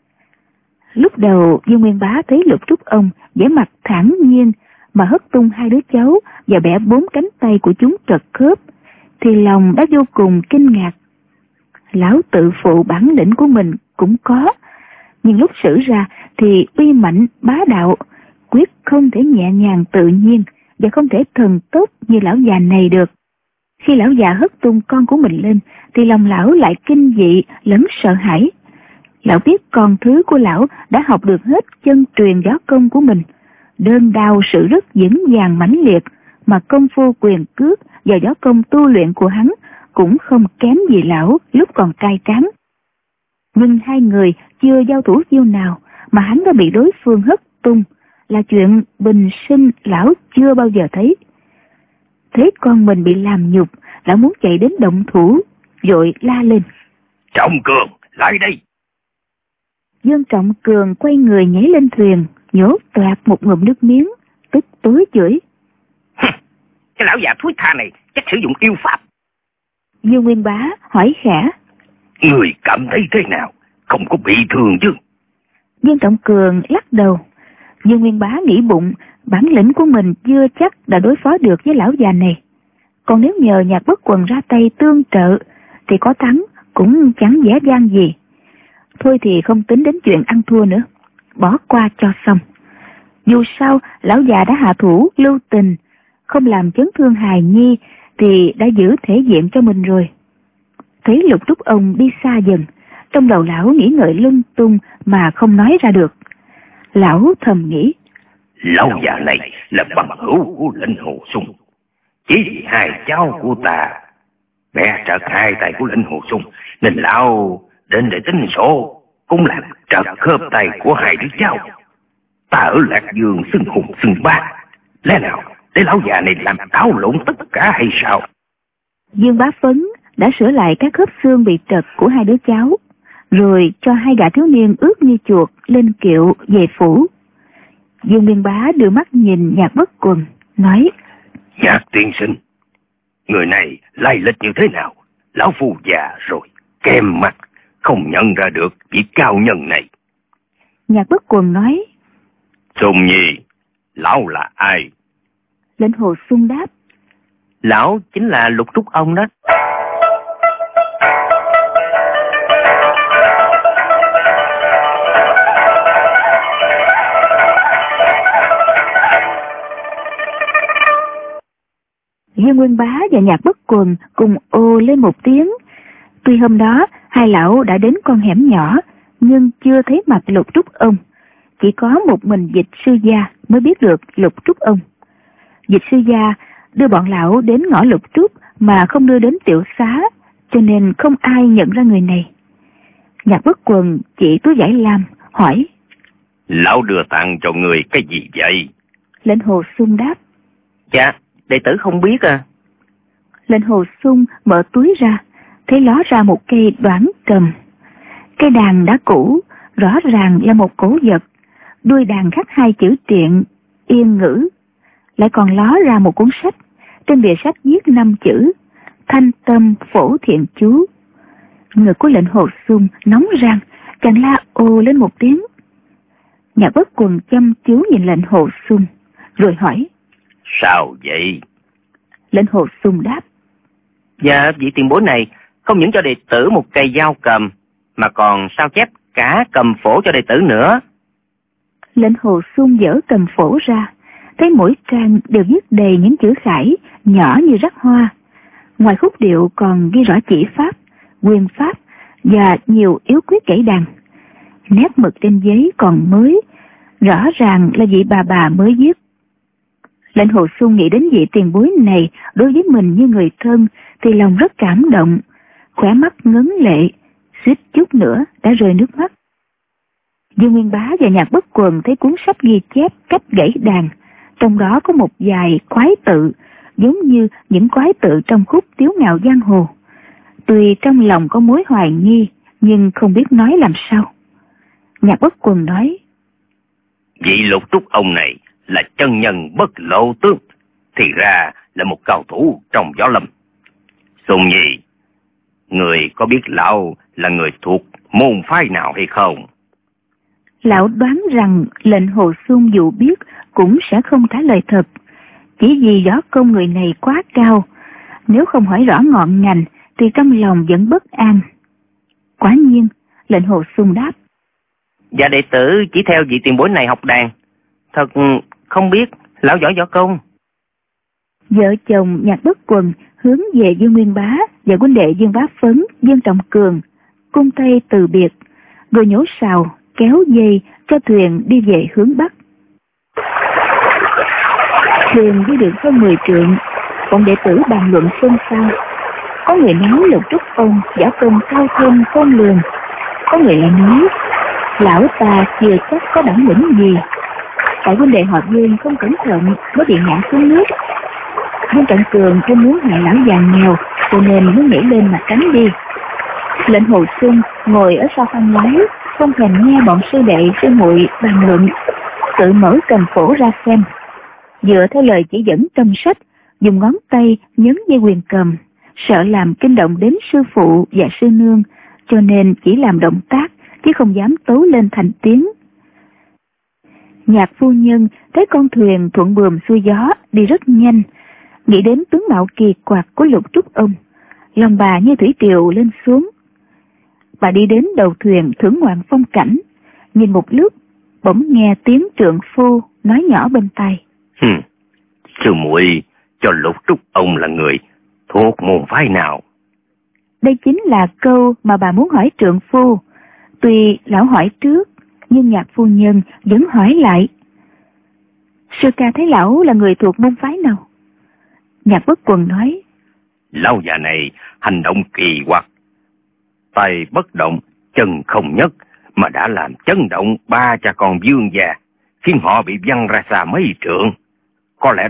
Lúc đầu Dương Nguyên Bá thấy Lục Trúc ông vẻ mặt thản nhiên mà hất tung hai đứa cháu và bẻ bốn cánh tay của chúng trật khớp, thì lòng đã vô cùng kinh ngạc. Lão tự phụ bản lĩnh của mình cũng có, nhưng lúc xử ra thì uy mạnh bá đạo, quyết không thể nhẹ nhàng tự nhiên và không thể thần tốc như lão già này được. Khi lão già hất tung con của mình lên thì lòng lão lại kinh dị lẫn sợ hãi. Lão biết con thứ của lão đã học được hết chân truyền võ công của mình, đơn đao sự rất vững vàng mãnh liệt, mà công phu quyền cước và võ công tu luyện của hắn cũng không kém gì lão lúc còn cai tráng. Nhưng hai người chưa giao thủ chiêu nào mà hắn đã bị đối phương hất tung là chuyện bình sinh lão chưa bao giờ thấy. Thấy con mình bị làm nhục, lão muốn chạy đến động thủ, vội la lên: Trọng Cường, lại đây! Dương Trọng Cường quay người nhảy lên thuyền, nhổ toạc một ngụm nước miếng, tức tối chửi: Cái lão già thúi tha này chắc sử dụng yêu pháp. Dương Nguyên Bá hỏi khẽ: Người cảm thấy thế nào? Không có bị thương chứ? Dương Trọng Cường lắc đầu. Dương Nguyên Bá nghĩ bụng bản lĩnh của mình chưa chắc đã đối phó được với lão già này. Còn nếu nhờ Nhạc Bất Quần ra tay tương trợ thì có thắng cũng chẳng dễ dàng gì. Thôi thì không tính đến chuyện ăn thua nữa, bỏ qua cho xong. Dù sao lão già đã hạ thủ lưu tình, không làm chấn thương hài nhi thì đã giữ thể diện cho mình rồi. Thấy Lục Trúc ông đi xa dần, trong đầu lão nghĩ ngợi lung tung mà không nói ra được. Lão thầm nghĩ: Lão già này là bằng hữu của lệnh Hồ Xung. Chỉ vì hai cháu của ta bẻ trật hai tay của lệnh Hồ Xung, nên lão đến để tính sổ, cũng làm trật khớp tay của hai đứa cháu. Ta ở Lạc Dương xưng hùng xưng bá, lẽ nào để lão già này làm đảo lộn tất cả hay sao? Dương Bá Phấn đã sửa lại các khớp xương bị trật của hai đứa cháu, rồi cho hai gã thiếu niên ướt như chuột lên kiệu về phủ. Dương Nguyên Bá đưa mắt nhìn Nhạc Bất Quần, nói: Nhạc tiên sinh, người này lai lịch như thế nào? Lão phu già rồi, kem mặt, không nhận ra được vị cao nhân này. Nhạc Bất Quần nói: Sùng Nhi, lão là ai? Lệnh Hồ Xuân đáp: Lão chính là Lục Trúc ông đó. Dương Nguyên Bá và Nhạc Bất Quần cùng ô lên một tiếng. Tuy hôm đó hai lão đã đến con hẻm nhỏ, nhưng chưa thấy mặt Lục Trúc ông. Chỉ có một mình Dịch sư gia mới biết được Lục Trúc ông. Dịch sư gia đưa bọn lão đến ngõ Lục Trúc mà không đưa đến tiểu xá, cho nên không ai nhận ra người này. Nhạc Bất Quần chỉ túi vải lam, hỏi: Lão đưa tặng cho người cái gì vậy? Lệnh Hồ Xuân đáp: Dạ, đệ tử không biết à. Lệnh Hồ Xuân mở túi ra, thấy ló ra một cây đoản cầm. Cây đàn đã cũ, rõ ràng là một cổ vật. Đuôi đàn khắc hai chữ triện, yên ngữ. Lại còn ló ra một cuốn sách. Trên bìa sách viết năm chữ: Thanh tâm phổ thiện chú. Ngực của Lệnh Hồ Xuân nóng rang, chàng la ô lên một tiếng. Nhạc Bất Quần chăm chú nhìn Lệnh Hồ Xuân, rồi hỏi: Sao vậy? Lệnh Hồ Xuân đáp: Dạ, vị tiền bối này không những cho đệ tử một cây dao cầm, mà còn sao chép cả cầm phổ cho đệ tử nữa. Lệnh Hồ Xuân dở cầm phổ ra, thấy mỗi trang đều viết đầy những chữ khải nhỏ như rắc hoa. Ngoài khúc điệu còn ghi rõ chỉ pháp, quyền pháp và nhiều yếu quyết gãy đàn. Nét mực trên giấy còn mới, rõ ràng là vị bà bà mới viết. Lệnh Hồ Xuân nghĩ đến vị tiền bối này đối với mình như người thân thì lòng rất cảm động, khóe mắt ngấn lệ, suýt chút nữa đã rơi nước mắt. Dương Nguyên Bá và Nhạc Bất Quần thấy cuốn sách ghi chép cách gãy đàn, trong đó có một vài quái tự giống như những quái tự trong khúc Tiếu Ngạo Giang Hồ. Tuy trong lòng có mối hoài nghi, nhưng không biết nói làm sao. Nhạc Bất Quần nói: Vị Lục Trúc ông này là chân nhân bất lộ tướng, thì ra là một cao thủ trong võ lâm. Sùng Nhi, người có biết lão là người thuộc môn phái nào hay không? Lão đoán rằng Lệnh Hồ Xuân dù biết cũng sẽ không trả lời thật, chỉ vì võ công người này quá cao, nếu không hỏi rõ ngọn ngành thì trong lòng vẫn bất an. Quả nhiên, Lệnh Hồ Xuân đáp: Dạ, đệ tử chỉ theo vị tiền bối này học đàn, thật không biết lão giỏi võ công. Vợ chồng Nhạc Bất Quần hướng về Dương Nguyên Bá và huynh đệ Dương Bá Phấn, Dương Trọng Cường, cung tay từ biệt, rồi nhổ sào kéo dây cho thuyền đi về hướng bắc. Thuyền đi được hơn mười trượng, bọn đệ tử bàn luận xôn xao. Có người nói Lục Trúc ông võ công cao thâm khôn lường, có người lại nói lão ta chưa chắc có bản lĩnh gì, tại huynh đệ họ Dương không cẩn thận mới bị ngã xuống nước. Dương Trọng Cường không muốn hại lão già nghèo, cho nên mới nhảy lên mà tránh đi. Lệnh Hồ Xuân ngồi ở sau khoang lái, không thèm nghe bọn sư đệ sư muội bàn luận, tự mở cầm phổ ra xem, dựa theo lời chỉ dẫn trong sách, dùng ngón tay nhấn dây quyền cầm, sợ làm kinh động đến sư phụ và sư nương, cho nên chỉ làm động tác chứ không dám tấu lên thành tiếng. Nhạc phu nhân thấy con thuyền thuận buồm xuôi gió đi rất nhanh, nghĩ đến tướng mạo kỳ quặc của Lục Trúc ông, lòng bà như thủy triều lên xuống. Bà đi đến đầu thuyền thưởng ngoạn phong cảnh, nhìn một lúc bỗng nghe tiếng trượng phu nói nhỏ bên tai: Hừm, sư muội cho Lục Trúc ông là người thuộc môn phái nào? Đây chính là câu mà bà muốn hỏi trượng phu. Tuy lão hỏi trước, nhưng Nhạc phu nhân vẫn hỏi lại: Sư ca thấy lão là người thuộc môn phái nào? Nhạc Bất Quần nói: Lão già này hành động kỳ quặc, tay bất động, chân không nhấc, mà đã làm chấn động ba cha con Dương già, khiến họ bị văng ra xa mấy trượng. Có lẽ đó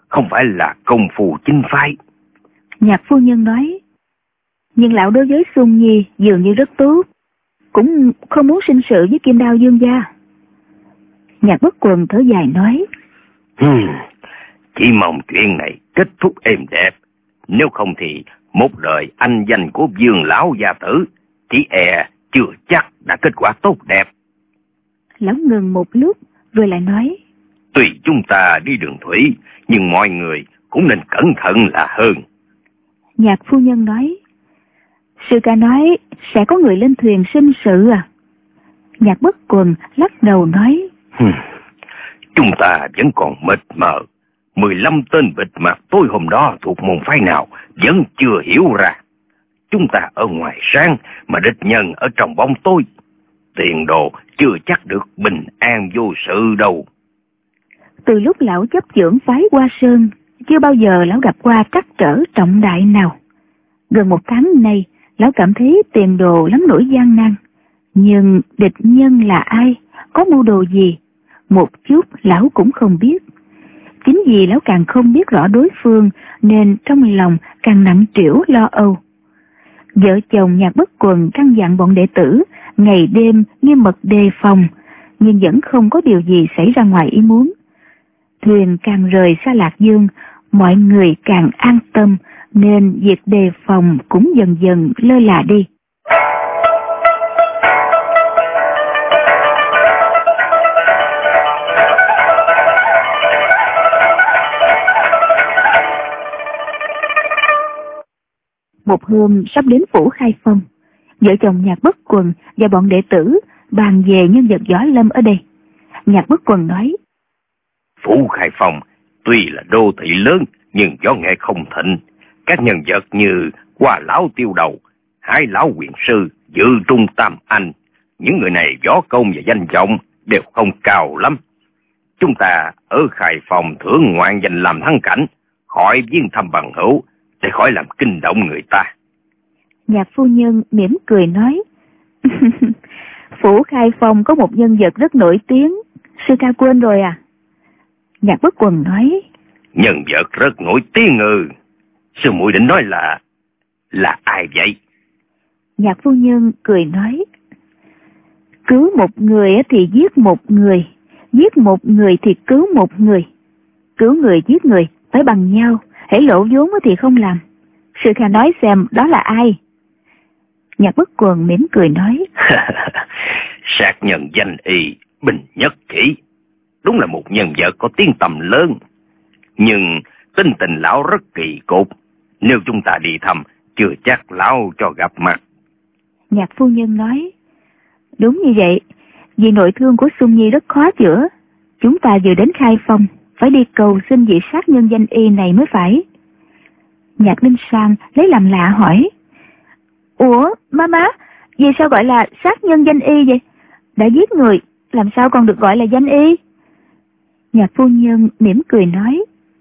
không phải là công phu chính phái. Nhạc phu nhân nói, nhưng lão đối với Xuân Nhi dường như rất tốt, cũng không muốn sinh sự với Kim Đao Dương gia. Nhạc Bất Quần thở dài nói, hmm, chỉ mong chuyện này kết thúc êm đẹp, nếu không thì một đời anh danh của Dương lão gia tử chỉ e chưa chắc đã kết quả tốt đẹp. Lão ngừng một lúc rồi lại nói, tuy chúng ta đi đường thủy, nhưng mọi người cũng nên cẩn thận là hơn. Nhạc phu nhân nói, sư ca nói sẽ có người lên thuyền sinh sự à? Nhạc Bất Quần lắc đầu nói, hmm, chúng ta vẫn còn mịt mờ. Mười lăm tên bịt mặt tối hôm đó thuộc môn phái nào vẫn chưa hiểu ra. Chúng ta ở ngoài sáng mà địch nhân ở trong bóng tối. Tiền đồ chưa chắc được bình an vô sự đâu. Từ lúc lão chấp chưởng phái Hoa Sơn, chưa bao giờ lão gặp qua trắc trở trọng đại nào. Gần một tháng nay, lão cảm thấy tiền đồ lắm nỗi gian nan. Nhưng địch nhân là ai, có mưu đồ gì, một chút lão cũng không biết. Chính vì lão càng không biết rõ đối phương nên trong lòng càng nặng trĩu lo âu. Vợ chồng Nhạc Bất Quần căn dặn bọn đệ tử ngày đêm nghiêm mật đề phòng, nhưng vẫn không có điều gì xảy ra ngoài ý muốn. Thuyền càng rời xa Lạc Dương, mọi người càng an tâm nên việc đề phòng cũng dần dần lơ là đi. Một hôm sắp đến phủ Khai Phong, vợ chồng Nhạc Bất Quần và bọn đệ tử bàn về nhân vật võ lâm ở đây. Nhạc Bất Quần nói, phủ Khai Phong tuy là đô thị lớn nhưng võ nghệ không thịnh. Các nhân vật như Hoa lão Tiêu Đầu, Hải lão Quyền sư, Dự Trung Tam Anh, những người này võ công và danh vọng đều không cao lắm. Chúng ta ở Khai Phong thưởng ngoạn danh làm thắng cảnh, khỏi viên thăm bằng hữu, để khỏi làm kinh động người ta. Nhạc phu nhân mỉm cười nói, phủ Khai Phong có một nhân vật rất nổi tiếng, sư ca quên rồi à? Nhạc Bất Quần nói, nhân vật rất nổi tiếng ư? Sư muội định nói là là ai vậy? Nhạc phu nhân cười nói, cứu một người thì giết một người, giết một người thì cứu một người. Cứu người giết người phải bằng nhau, hễ lỗ vốn thì không làm. Sư ca nói xem đó là ai? Nhạc Bất Quần mỉm cười nói, sát nhân danh y Bình Nhất Chỉ, đúng là một nhân vật có tiếng tầm lớn, nhưng tính tình lão rất kỳ cục, nếu chúng ta đi thăm chưa chắc lão cho gặp mặt. Nhạc phu nhân nói, đúng như vậy, vì nội thương của Xuân Nhi rất khó chữa, chúng ta vừa đến Khai Phong, phải đi cầu xin vị sát nhân danh y này mới phải. Nhạc Ninh Sang lấy làm lạ hỏi, ủa má má, vì sao gọi là sát nhân danh y vậy? Đã giết người, làm sao còn được gọi là danh y? Nhạc phu nhân mỉm cười nói,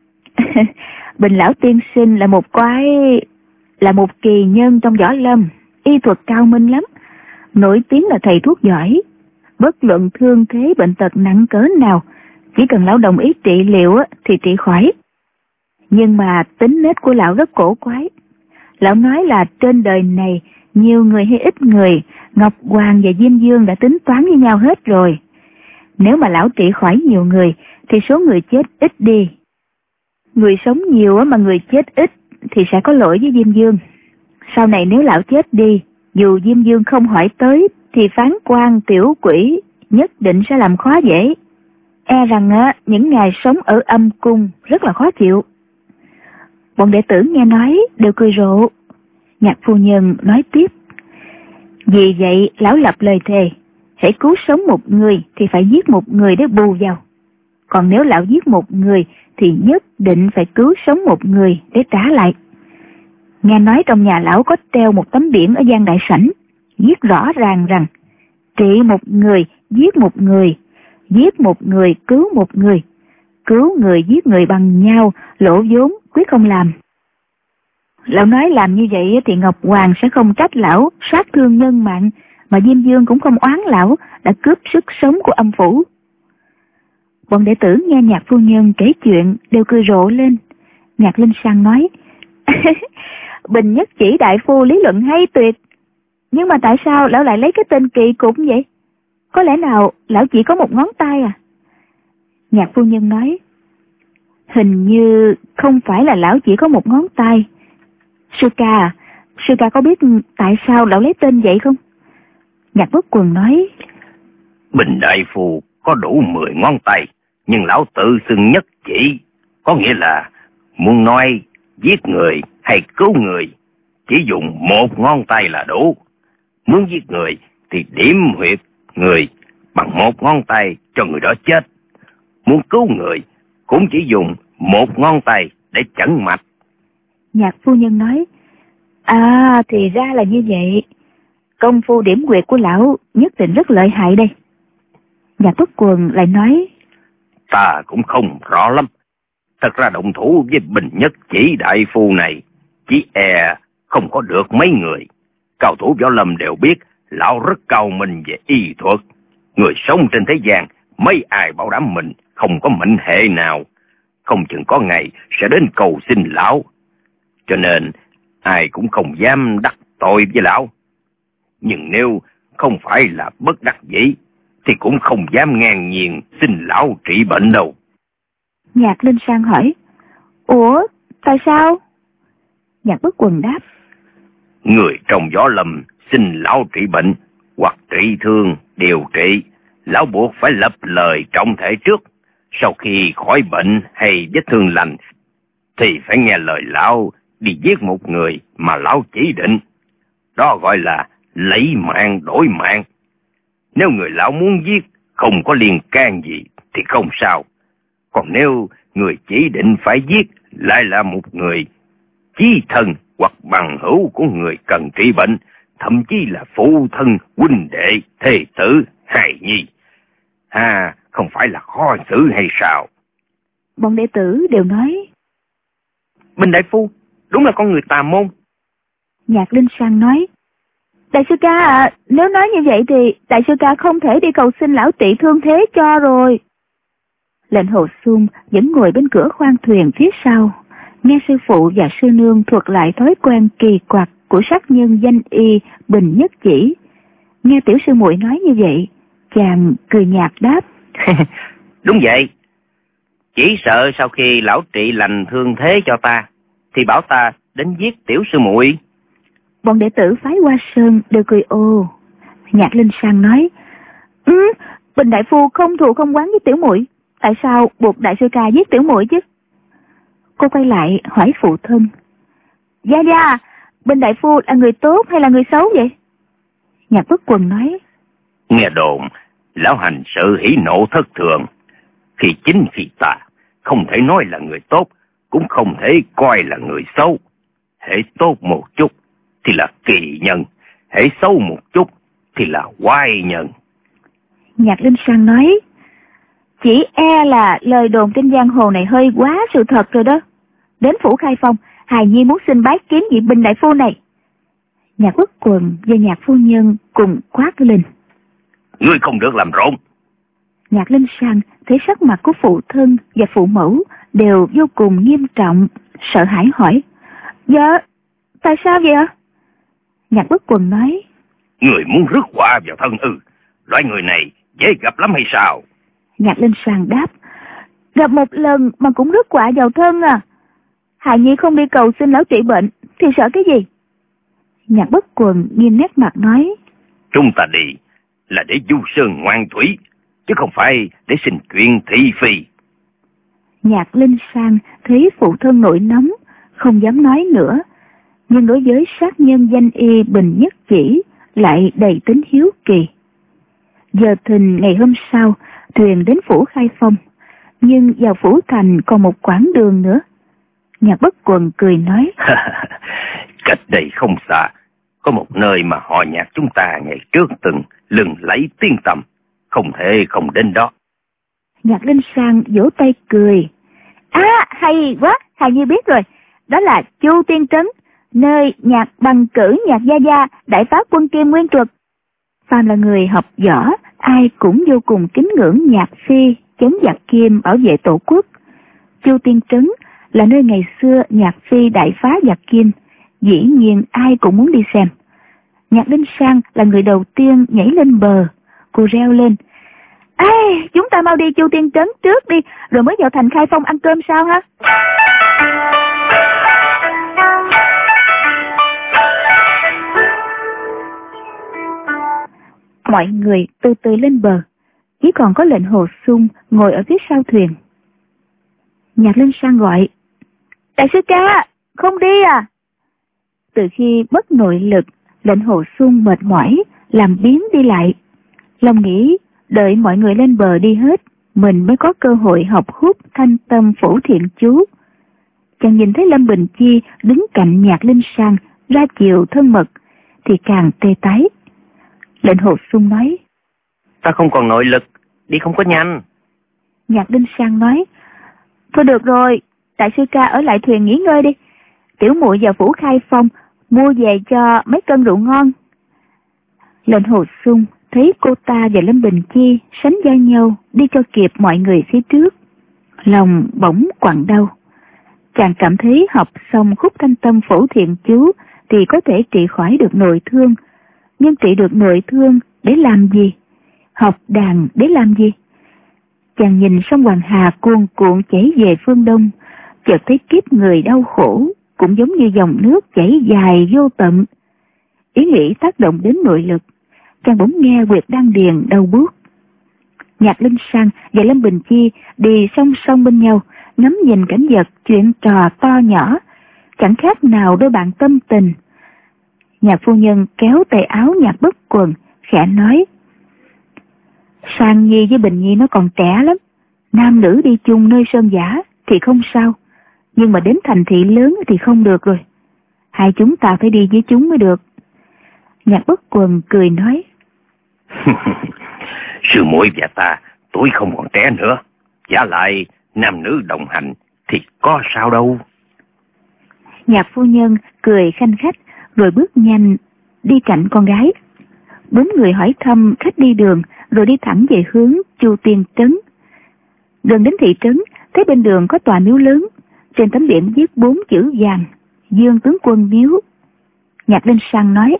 Bình lão tiên sinh là một quái, là một kỳ nhân trong võ lâm, y thuật cao minh lắm, nổi tiếng là thầy thuốc giỏi. Bất luận thương thế bệnh tật nặng cỡ nào, chỉ cần lão đồng ý trị liệu thì trị khỏi. Nhưng mà tính nết của lão rất cổ quái. Lão nói là trên đời này, nhiều người hay ít người, Ngọc Hoàng và Diêm Dương đã tính toán với nhau hết rồi. Nếu mà lão trị khỏi nhiều người, thì số người chết ít đi. Người sống nhiều mà người chết ít, thì sẽ có lỗi với Diêm Dương. Sau này nếu lão chết đi, dù Diêm Dương không hỏi tới, thì phán quan tiểu quỷ nhất định sẽ làm khó dễ. E rằng á, những ngày sống ở âm cung rất là khó chịu. Bọn đệ tử nghe nói đều cười rộ. Nhạc phu nhân nói tiếp, vì vậy lão lập lời thề, hãy cứu sống một người thì phải giết một người để bù vào. Còn nếu lão giết một người thì nhất định phải cứu sống một người để trả lại. Nghe nói trong nhà lão có treo một tấm biển ở gian đại sảnh, viết rõ ràng rằng trị một người, giết một người, giết một người, cứu một người, cứu người giết người bằng nhau, lỗ vốn quyết không làm. Lão nói làm như vậy thì Ngọc Hoàng sẽ không trách lão sát thương nhân mạng, mà Diêm Dương cũng không oán lão đã cướp sức sống của âm phủ. Bọn đệ tử nghe Nhạc phu nhân kể chuyện đều cười rộ lên. Nhạc Linh Sang nói, Bình Nhất Chỉ đại phu lý luận hay tuyệt, nhưng mà tại sao lão lại lấy cái tên kỳ cục vậy? Có lẽ nào lão chỉ có một ngón tay à? Nhạc phu nhân nói, hình như không phải là lão chỉ có một ngón tay. Sư ca à, sư ca có biết tại sao lão lấy tên vậy không? Nhạc Bất Quần nói, Bình đại phu có đủ mười ngón tay, nhưng lão tự xưng nhất chỉ, có nghĩa là muốn nói giết người hay cứu người, chỉ dùng một ngón tay là đủ. Muốn giết người thì điểm huyệt người bằng một ngón tay cho người đó chết. Muốn cứu người cũng chỉ dùng một ngón tay để chẩn mạch. Nhạc phu nhân nói, à thì ra là như vậy. Công phu điểm huyệt của lão nhất định rất lợi hại đây. Nhạc Bất Quần lại nói, ta cũng không rõ lắm. Thật ra động thủ với Bình Nhất Chỉ đại phu này chỉ e không có được mấy người. Cao thủ võ lâm đều biết lão rất cao minh về y thuật. Người sống trên thế gian mấy ai bảo đảm mình không có mệnh hệ nào. Không chừng có ngày sẽ đến cầu xin lão. Cho nên ai cũng không dám đắc tội với lão. Nhưng nếu không phải là bất đắc dĩ thì cũng không dám ngang nhiên xin lão trị bệnh đâu. Nhạc Linh Sang hỏi, ủa tại sao? Nhạc Bất Quần đáp, Người trong võ lâm xin lão trị bệnh hoặc trị thương điều trị, lão buộc phải lập lời trọng thể trước. Sau khi khỏi bệnh hay vết thương lành thì phải nghe lời lão đi giết một người mà lão chỉ định. Đó gọi là lấy mạng đổi mạng. Nếu người lão muốn giết không có liên can gì thì không sao. Còn nếu người chỉ định phải giết lại là một người chí thân hoặc bằng hữu của người cần trị bệnh, thậm chí là phụ thân, huynh đệ, thê tử, hài nhi, à, không phải là khó xử hay sao? Bọn đệ tử đều nói, Bình đại phu đúng là con người tà môn. Nhạc Linh Sang nói, đại sư ca à, nếu nói như vậy thì đại sư ca không thể đi cầu xin lão trị thương thế cho rồi. Lệnh Hồ Xuân vẫn ngồi bên cửa khoang thuyền phía sau, nghe sư phụ và sư nương thuật lại thói quen kỳ quặc của sát nhân danh y Bình Nhất Chỉ. Nghe tiểu sư muội nói như vậy, chàng cười nhạt đáp, Đúng vậy. Chỉ sợ sau khi lão trị lành thương thế cho ta thì bảo ta đến giết tiểu sư muội. Bọn đệ tử phái Hoa Sơn đều cười ồ. Nhạc Linh Sang nói, Ừ, Bình đại phu không thù không oán với tiểu muội, tại sao buộc đại sư ca giết tiểu muội chứ? Cô quay lại hỏi phụ thân, Gia Gia, Bình đại phu là người tốt hay là người xấu vậy? Nhạc Bất Quần nói, Nghe đồn lão hành sự hỉ nộ thất thường, khi chính khi tà, không thể nói là người tốt, cũng không thể coi là người xấu. Hễ tốt một chút thì là kỳ nhân, hễ xấu một chút thì là oai nhân. Nhạc Linh Sang nói, chỉ e là lời đồn trên giang hồ này hơi quá sự thật rồi đó. Đến phủ Khai Phong, hài nhi muốn xin bái kiến vị Bình đại phu này. Nhạc Bất Quần và Nhạc phu nhân cùng quát lên, Ngươi không được làm rộn. Nhạc Linh Sang thấy sắc mặt của phụ thân và phụ mẫu đều vô cùng nghiêm trọng, sợ hãi hỏi, Dạ, tại sao vậy ạ? Nhạc Bất Quần nói, Người muốn rước họa vào thân ư? Loại người này dễ gặp lắm hay sao? Nhạc Linh Sang đáp, gặp một lần mà cũng rước họa vào thân à? Hài nhi không đi cầu xin lão trị bệnh thì sợ cái gì? Nhạc Bất Quần nghiêm nét mặt nói, Chúng ta đi là để du sơn ngoan thủy, chứ không phải để xin chuyện thị phi. Nhạc Linh Sang thấy phụ thân nổi nóng, không dám nói nữa, nhưng đối với sát nhân danh y Bình Nhất Chỉ lại đầy tính hiếu kỳ. Giờ thìn ngày hôm sau, thuyền đến phủ Khai Phong, nhưng vào phủ thành còn một quãng đường nữa. Nhạc Bất Quần cười nói, Cách đây không xa, có một nơi mà họ Nhạc chúng ta ngày trước từng lừng lẫy tiếng tăm, không thể không đến đó. Nhạc Linh Sang vỗ tay cười, À, hay quá, hài nhi biết rồi, đó là Chu Tiên Trấn, nơi Nhạc bằng cử Nhạc Gia Gia đại phá quân Kim Nguyên Truật. Phàm là người học võ, ai cũng vô cùng kính ngưỡng Nhạc Phi chống giặc Kim bảo vệ tổ quốc. Chu Tiên Trấn là nơi ngày xưa Nhạc Phi đại phá giặc Kim, dĩ nhiên ai cũng muốn đi xem. Nhạc Linh Sang là người đầu tiên nhảy lên bờ, cô reo lên: "Ê, chúng ta mau đi Chu Tiên Trấn trước đi, rồi mới vào thành Khai Phong ăn cơm sao ha?" Mọi người từ từ lên bờ, chỉ còn có lệnh Hồ Sung ngồi ở phía sau thuyền. Nhạc Linh Sang gọi: "Đại sư ca, không đi à?" Từ khi mất nội lực, lệnh Hồ Sung mệt mỏi, làm biếng đi lại. Lòng nghĩ đợi mọi người lên bờ đi hết, mình mới có cơ hội học hút thanh tâm phổ thiện chú. Chàng nhìn thấy Lâm Bình Chi đứng cạnh Nhạc Linh Sang ra chiều thân mật thì càng tê tái. Lệnh Hồ Sung nói: "Ta không còn nội lực, đi không có nhanh." Nhạc Linh Sang nói: "Thôi được rồi, đại sư ca ở lại thuyền nghỉ ngơi đi. Tiểu muội vào phủ Khai Phong mua về cho mấy cân rượu ngon." Lệnh Hồ Sung thấy cô ta và Lâm Bình Chi sánh vai nhau đi cho kịp mọi người phía trước, lòng bỗng quặn đau. Chàng cảm thấy học xong khúc thanh tâm phổ thiện chú thì có thể trị khỏi được nội thương, nhưng trị được nội thương để làm gì? Học đàn để làm gì? Chàng nhìn sông Hoàng Hà cuồn cuộn chảy về phương đông, chợt thấy kiếp người đau khổ cũng giống như dòng nước chảy dài vô tận. Ý nghĩ tác động đến nội lực, chàng bỗng nghe huyệt đan điền đau buốt. Nhạc Linh Sang và Lâm Bình Chi đi song song bên nhau, ngắm nhìn cảnh vật chuyện trò to nhỏ, chẳng khác nào đôi bạn tâm tình. Nhạc phu nhân kéo tay áo Nhạc Bất Quần, khẽ nói: "Sang Nhi với Bình Nhi nó còn trẻ lắm, nam nữ đi chung nơi sơn giả thì không sao, nhưng mà đến thành thị lớn thì không được rồi. Hai chúng ta phải đi với chúng mới được." Nhạc Bất Quần cười nói: "Sư muội và ta tuổi không còn trẻ nữa, giả lại nam nữ đồng hành thì có sao đâu." Nhạc phu nhân cười khanh khách rồi bước nhanh đi cạnh con gái. Bốn người hỏi thăm khách đi đường rồi đi thẳng về hướng Chu Tiên Trấn. Gần đến thị trấn, thấy bên đường có tòa miếu lớn, trên tấm biển viết bốn chữ vàng: Dương Tướng Quân Miếu. Nhạc Linh Sang nói: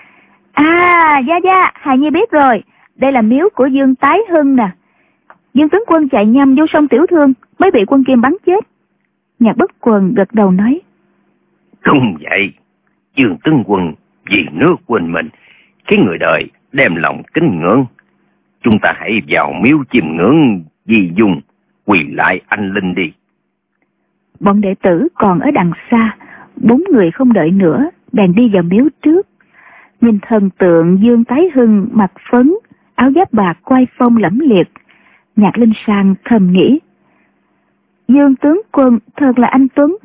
"À, gia gia, hài nhi biết rồi, đây là miếu của Dương Tái Hưng nè. Dương tướng quân chạy nhầm vô sông Tiểu Thương mới bị quân Kim bắn chết." Nhạc Bất Quần gật đầu nói: "Đúng vậy, Dương tướng quân vì nước quên mình, khiến người đời đem lòng kính ngưỡng. Chúng ta hãy vào miếu chiêm ngưỡng di dung, quỳ lại anh linh đi." Bọn đệ tử còn ở đằng xa, bốn người không đợi nữa, bèn đi vào miếu trước. Nhìn thần tượng Dương Tái Hưng mặc phấn, áo giáp bạc quai phong lẫm liệt, Nhạc Linh Sang thầm nghĩ: Dương tướng quân thật là anh tuấn.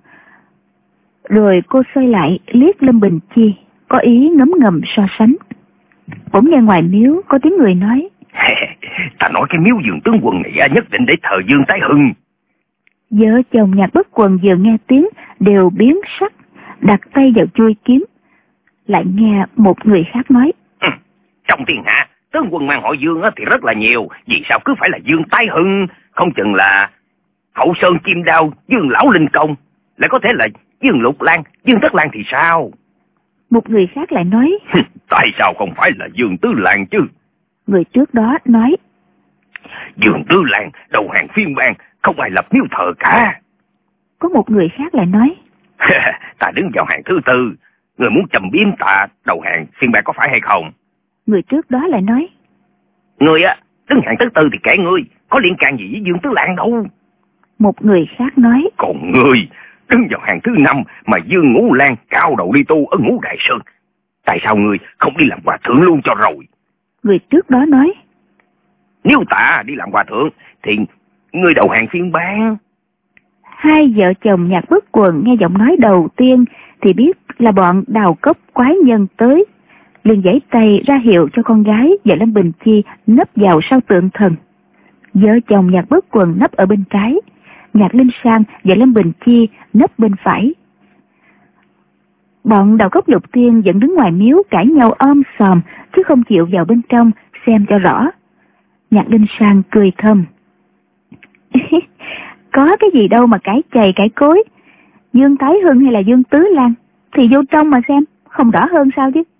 Rồi cô xoay lại liếc Lâm Bình Chi, có ý ngấm ngầm so sánh. Bỗng nghe ngoài miếu có tiếng người nói: "Ta nói cái miếu Dương tướng quân này nhất định để thờ Dương Tái Hưng." Vợ chồng Nhạc Bất Quần vừa nghe tiếng đều biến sắc, đặt tay vào chuôi kiếm. Lại nghe một người khác nói: ừ, "Trong thiên hạ tướng quân mang họ Dương thì rất là nhiều, vì sao cứ phải là Dương Tái Hưng? Không chừng là Hậu Sơn Kim Đao Dương Lão Linh Công, lại có thể là Dương Lục Lan, Dương Tất Lan thì sao?" Một người khác lại nói: "Tại sao không phải là Dương Tứ Lan chứ?" Người trước đó nói: "Dương Tứ Lan đầu hàng phiên bang, không ai lập miếu thờ cả." Có một người khác lại nói: "Ta đứng vào hàng thứ tư, người muốn trầm biếm ta đầu hàng phiên bang có phải hay không?" Người trước đó lại nói: "Người á, đứng hàng thứ tư thì kể ngươi, có liên can gì với Dương Tứ Lan đâu." Một người khác nói: "Còn ngươi, đứng vào hàng thứ năm mà Dương Ngũ Lan cao đầu đi tu ở Ngũ Đại Sơn, tại sao ngươi không đi làm hòa thượng luôn cho rồi?" Người trước đó nói: "Nếu ta đi làm hòa thượng thì ngươi đầu hàng phiên bang." Hai vợ chồng Nhạc Bất Quần nghe giọng nói đầu tiên thì biết là bọn đào cốc quái nhân tới, liền giãy tay ra hiệu cho con gái và Lâm Bình Chi nấp vào sau tượng thần. Vợ chồng Nhạc Bất Quần nấp ở bên trái, Nhạc Linh Sang và Lâm Bình Chi nấp bên phải. Bọn đào cốc lục tiên vẫn đứng ngoài miếu cãi nhau om sòm, chứ không chịu vào bên trong xem cho rõ. Nhạc Linh Sang cười thầm. Có cái gì đâu mà cãi chày cãi cối. Dương Thái Hưng hay là Dương Tứ Lan thì vô trong mà xem, không rõ hơn sao chứ.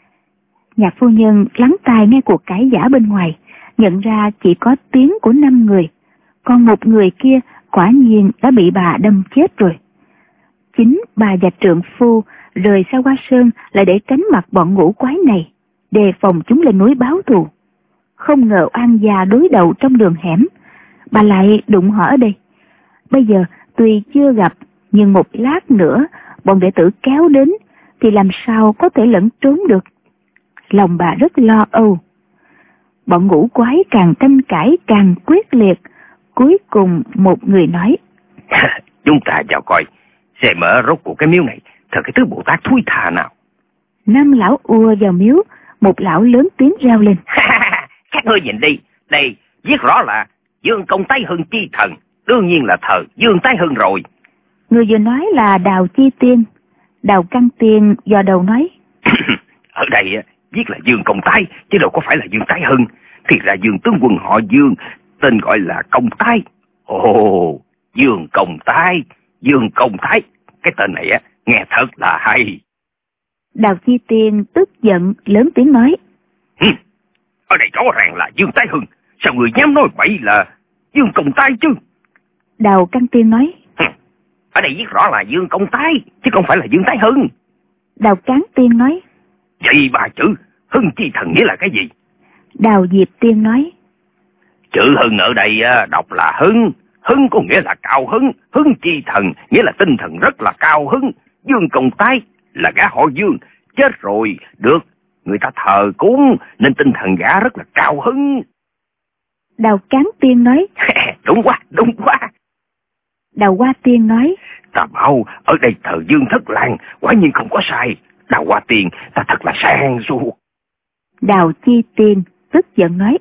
Nhạc phu nhân lắng tai nghe cuộc cãi giả bên ngoài, nhận ra chỉ có tiếng của năm người, còn một người kia quả nhiên đã bị bà đâm chết rồi. Chính bà và trượng phu rời xa Hoa Sơn lại để tránh mặt bọn ngũ quái này, đề phòng chúng lên núi báo thù. Không ngờ oan gia đối đầu trong đường hẻm, bà lại đụng họ ở đây. Bây giờ tuy chưa gặp, nhưng một lát nữa bọn đệ tử kéo đến thì làm sao có thể lẫn trốn được. Lòng bà rất lo âu. Bọn ngũ quái càng tranh cãi càng quyết liệt. Cuối cùng một người nói: Chúng ta vào coi, xem mở rốt của cái miếu này thật cái thứ Bồ Tát thúi thà nào. Năm lão ùa vào miếu, một lão lớn tiếng reo lên: Các ngươi nhìn đi, đây viết rõ là Dương Công Tái Hưng chi thần, đương nhiên là thờ Dương Tái Hưng rồi. Người vừa nói là Đào Chi Tiên. Đào Căn Tiên dò đầu nói: Ở đây viết là Dương Công Tái, chứ đâu có phải là Dương Tái Hưng. Thì ra Dương tướng quân họ Dương, tên gọi là Công Tái. Ồ, Dương Công Tái, Dương Công Tái, cái tên này á nghe thật là hay. Đào Chi Tiên tức giận lớn tiếng nói: Hừ, ở đây rõ ràng là Dương Tái Hưng, sao người dám nói bậy là Dương Công Tái chứ? Đào Căn Tiên nói: Hừ, ở đây viết rõ là Dương Công Tái, chứ không phải là Dương Tái Hưng. Đào Cán Tiên nói: Vậy ba chữ Hưng chi thần nghĩa là cái gì? Đào Diệp Tiên nói: Chữ Hưng ở đây đọc là hưng, hưng có nghĩa là cao hứng, hưng chi thần nghĩa là tinh thần rất là cao hứng. Dương Công Tái là gã họ Dương, chết rồi được người ta thờ cúng nên tinh thần gã rất là cao hứng. Đào Cán Tiên nói: Đúng quá, đúng quá. Đào Hoa Tiên nói: Ta bảo ở đây thờ Dương Thất Lan, quả nhiên không có sai. Đào Hoa Tiên ta thật là sang suốt. Đào Chi Tiên tức giận nói: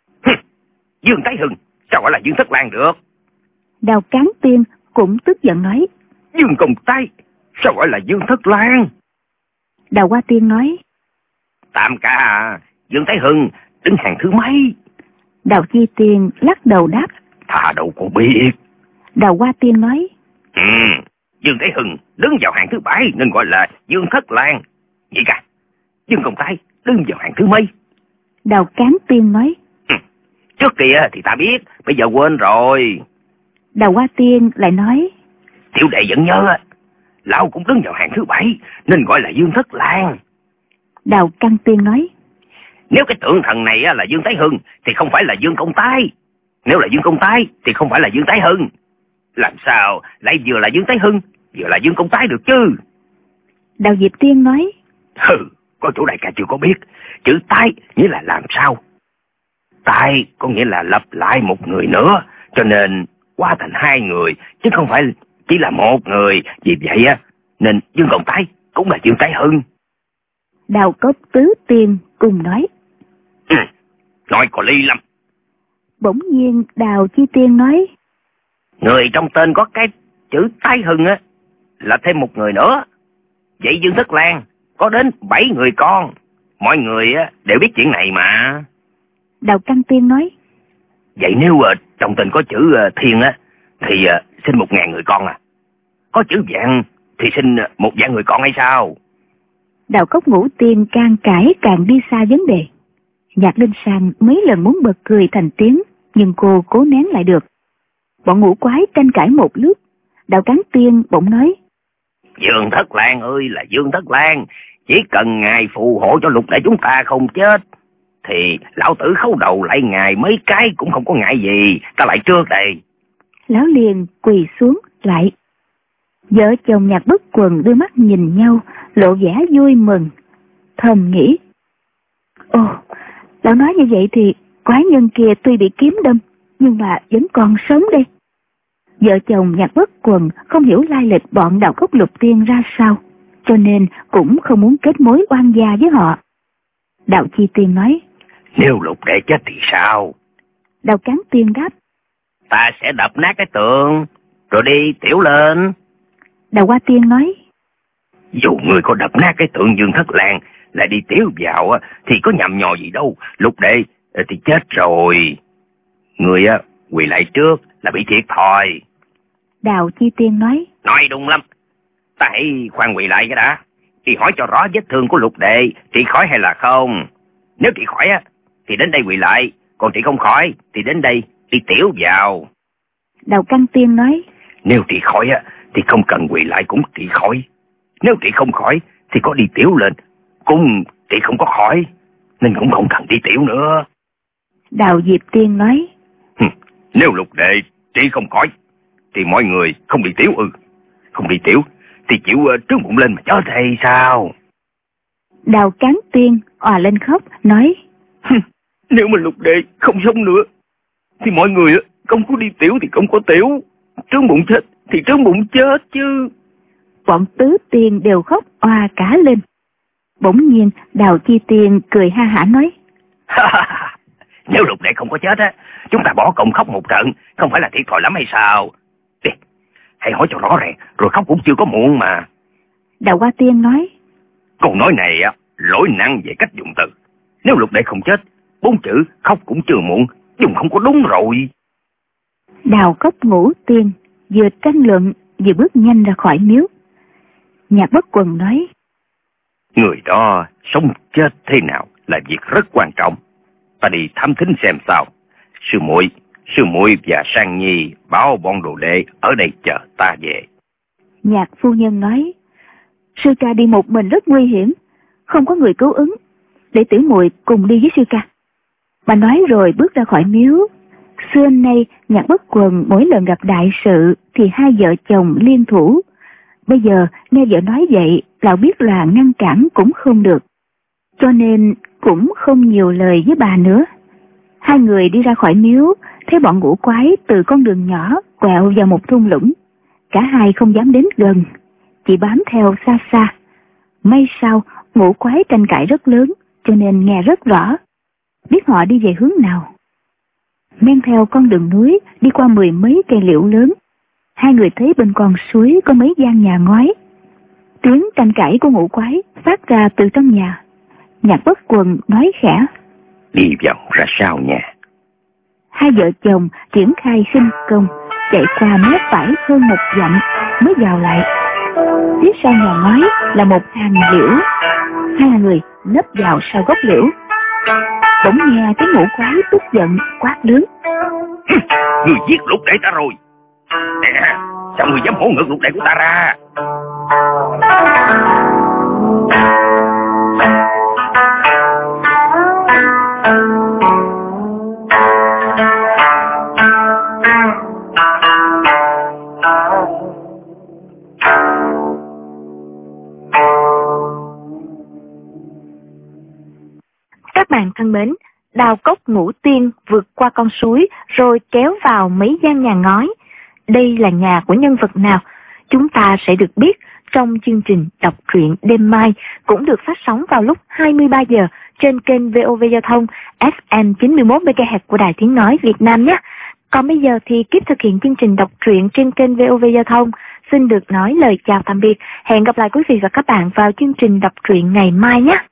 Dương Tái Hưng sao gọi là Dương Thất Lan được? Đào Cán Tiên cũng tức giận nói: Dương Công Tái sao gọi là Dương Thất Lan? Đào Hoa Tiên nói: Tam ca à, Dương Tái Hưng đứng hàng thứ mấy? Đào Chi Tiên lắc đầu đáp: Ta đâu có biết. Đào Hoa Tiên nói: Ừ, Dương Tái Hưng đứng vào hàng thứ bảy nên gọi là Dương Thất Lan. Vậy cả, Dương Công Tái đứng vào hàng thứ mấy? Đào Cán Tiên nói: Ừ, trước kia thì ta biết, bây giờ quên rồi. Đào Hoa Tiên lại nói: Tiểu đệ vẫn nhớ, lão cũng đứng vào hàng thứ bảy nên gọi là Dương Thất Lan. Đào Căn Tiên nói: Nếu cái tượng thần này là Dương Tái Hưng thì không phải là Dương Công Tái. Nếu là Dương Công Tái thì không phải là Dương Tái Hưng. Làm sao lại vừa là Dương Tái Hưng vừa là Dương Công Tái được chứ? Đào Diệp Tiên nói: Hừ, có chỗ đại ca chưa có biết. Chữ tái nghĩa là làm sao. Tái có nghĩa là lập lại một người nữa, cho nên hóa thành hai người chứ không phải chỉ là một người. Vì vậy á nên Dương Công Tái cũng là Dương Tái Hưng. Đào Cốc Tứ Tiên cùng nói: Ừ, nói có lý lắm. Bỗng nhiên Đào Chi Tiên nói: Người trong tên có cái chữ Tái Hưng á là thêm một người nữa. Vậy Dương Thất Lan có đến bảy người con. Mọi người á đều biết chuyện này mà. Đào Căn Tiên nói: Vậy nếu uh, trong tên có chữ uh, Thiên á thì uh, sinh một ngàn người con à? Có chữ Vạn thì sinh uh, một vạn người con hay sao? Đào Cốc Ngũ Tiên càng cãi càng đi xa vấn đề. Nhạc Linh Sang mấy lần muốn bật cười thành tiếng, nhưng cô cố nén lại được. Bọn ngũ quái tranh cãi một lúc, Đào Cán Tiên bỗng nói: Dương Thất Lan ơi là Dương Thất Lan, chỉ cần ngài phù hộ cho lục đệ chúng ta không chết thì lão tử khấu đầu lại ngài mấy cái cũng không có ngại gì. Ta lại trước đây. Lão liền quỳ xuống lại. Vợ chồng Nhạc Bất Quần đưa mắt nhìn nhau, lộ vẻ vui mừng, thầm nghĩ: Ồ, lão nói như vậy thì quái nhân kia tuy bị kiếm đâm nhưng mà vẫn còn sống đây. Vợ chồng Nhạc Bất Quần không hiểu lai lịch bọn Đào Cốc Lục Tiên ra sao, cho nên cũng không muốn kết mối oan gia với họ. Đào Chi Tiên nói: Nếu lục đệ chết thì sao? Đào Cán Tiên đáp: Ta sẽ đập nát cái tượng rồi đi tiểu lên. Đào Hoa Tiên nói: Dù ngươi có đập nát cái tượng Dương Thất Lan lại đi tiểu vào thì có nhầm nhò gì đâu. Lục đệ thì chết rồi. Người á, quỳ lại trước là bị thiệt thôi. Đào Chi Tiên nói. Nói đúng lắm. Ta hãy khoan quỳ lại cái đã. Thì hỏi cho rõ vết thương của Lục Đệ trị khỏi hay là không. Nếu trị khỏi á, thì đến đây quỳ lại. Còn trị không khỏi thì đến đây đi tiểu vào. Đào Căn Tiên nói. Nếu trị khỏi á, thì không cần quỳ lại cũng trị khỏi. Nếu trị không khỏi thì có đi tiểu lên cũng trị không có khỏi, nên cũng không cần đi tiểu nữa. Đào Diệp Tiên nói. Nếu Lục Đệ trị không khỏi thì mọi người không đi tiểu ư? Không đi tiểu thì chịu uh, trướng bụng lên mà chết hay sao? Đào Cán Tiên òa lên khóc nói. Nếu mà Lục Đệ không sống nữa thì mọi người không có đi tiểu thì không có tiểu, trướng bụng chết thì trướng bụng chết chứ. Bọn Tứ Tiên đều khóc òa cả lên. Bỗng nhiên Đào Chi Tiên cười ha hả nói. Nếu Lục Đệ không có chết á, chúng ta bỏ công khóc một trận, không phải là thiệt thòi lắm hay sao? Đi, hãy hỏi cho rõ ràng, rồi khóc cũng chưa có muộn mà. Đào Hoa Tiên nói. Câu nói này á, lỗi năng về cách dùng từ. Nếu Lục Đệ không chết, bốn chữ khóc cũng chưa muộn, dùng không có đúng rồi. Đào Cốc Ngũ Tiên vừa tranh luận vừa bước nhanh ra khỏi miếu. Nhạc Bất Quần nói. Người đó sống chết thế nào là việc rất quan trọng. Ta đi thám thính xem sao. Sư muội, sư muội và Sang Nhi bảo bọn đồ đệ ở đây chờ ta về. Nhạc phu nhân nói. Sư ca đi một mình rất nguy hiểm, không có người cứu ứng, để tiểu muội cùng đi với sư ca. Bà nói rồi bước ra khỏi miếu. Xưa nay Nhạc Bất Quần mỗi lần gặp đại sự thì hai vợ chồng liên thủ. Bây giờ nghe vợ nói vậy, lão biết là ngăn cản cũng không được, cho nên cũng không nhiều lời với bà nữa. Hai người đi ra khỏi miếu, thấy bọn ngũ quái từ con đường nhỏ quẹo vào một thung lũng. Cả hai không dám đến gần, chỉ bám theo xa xa. May sao ngũ quái tranh cãi rất lớn, cho nên nghe rất rõ, biết họ đi về hướng nào. Men theo con đường núi đi qua mười mấy cây liễu lớn, hai người thấy bên con suối có mấy gian nhà ngói. Tiếng tranh cãi của ngũ quái phát ra từ trong nhà. Nhạc Bất Quần nói khẽ. Đi vòng ra sau nhà. Hai vợ chồng triển khai khinh công, chạy qua mép phải hơn một dặm mới vào lại. Phía sau nhà ngói là một hàng liễu. Hai người nấp vào sau gốc liễu. Bỗng nghe cái ngũ quái tức giận quát lớn. Người giết Lục Đệ ta rồi. Nè, sao người dám hổ ngược Lục Đệ của ta ra? Các bạn thân mến, Đào Cốc Ngũ Tiên vượt qua con suối rồi kéo vào mấy gian nhà ngói. Đây là nhà của nhân vật nào? Chúng ta sẽ được biết trong chương trình đọc truyện đêm mai, cũng được phát sóng vào lúc hai mươi ba giờ trên kênh vê o vê Giao thông ép em chín mươi mốt mê ga héc của Đài Tiếng Nói Việt Nam nhé. Còn bây giờ thì Kiếp thực hiện chương trình đọc truyện trên kênh vê o vê Giao thông xin được nói lời chào tạm biệt. Hẹn gặp lại quý vị và các bạn vào chương trình đọc truyện ngày mai nhé.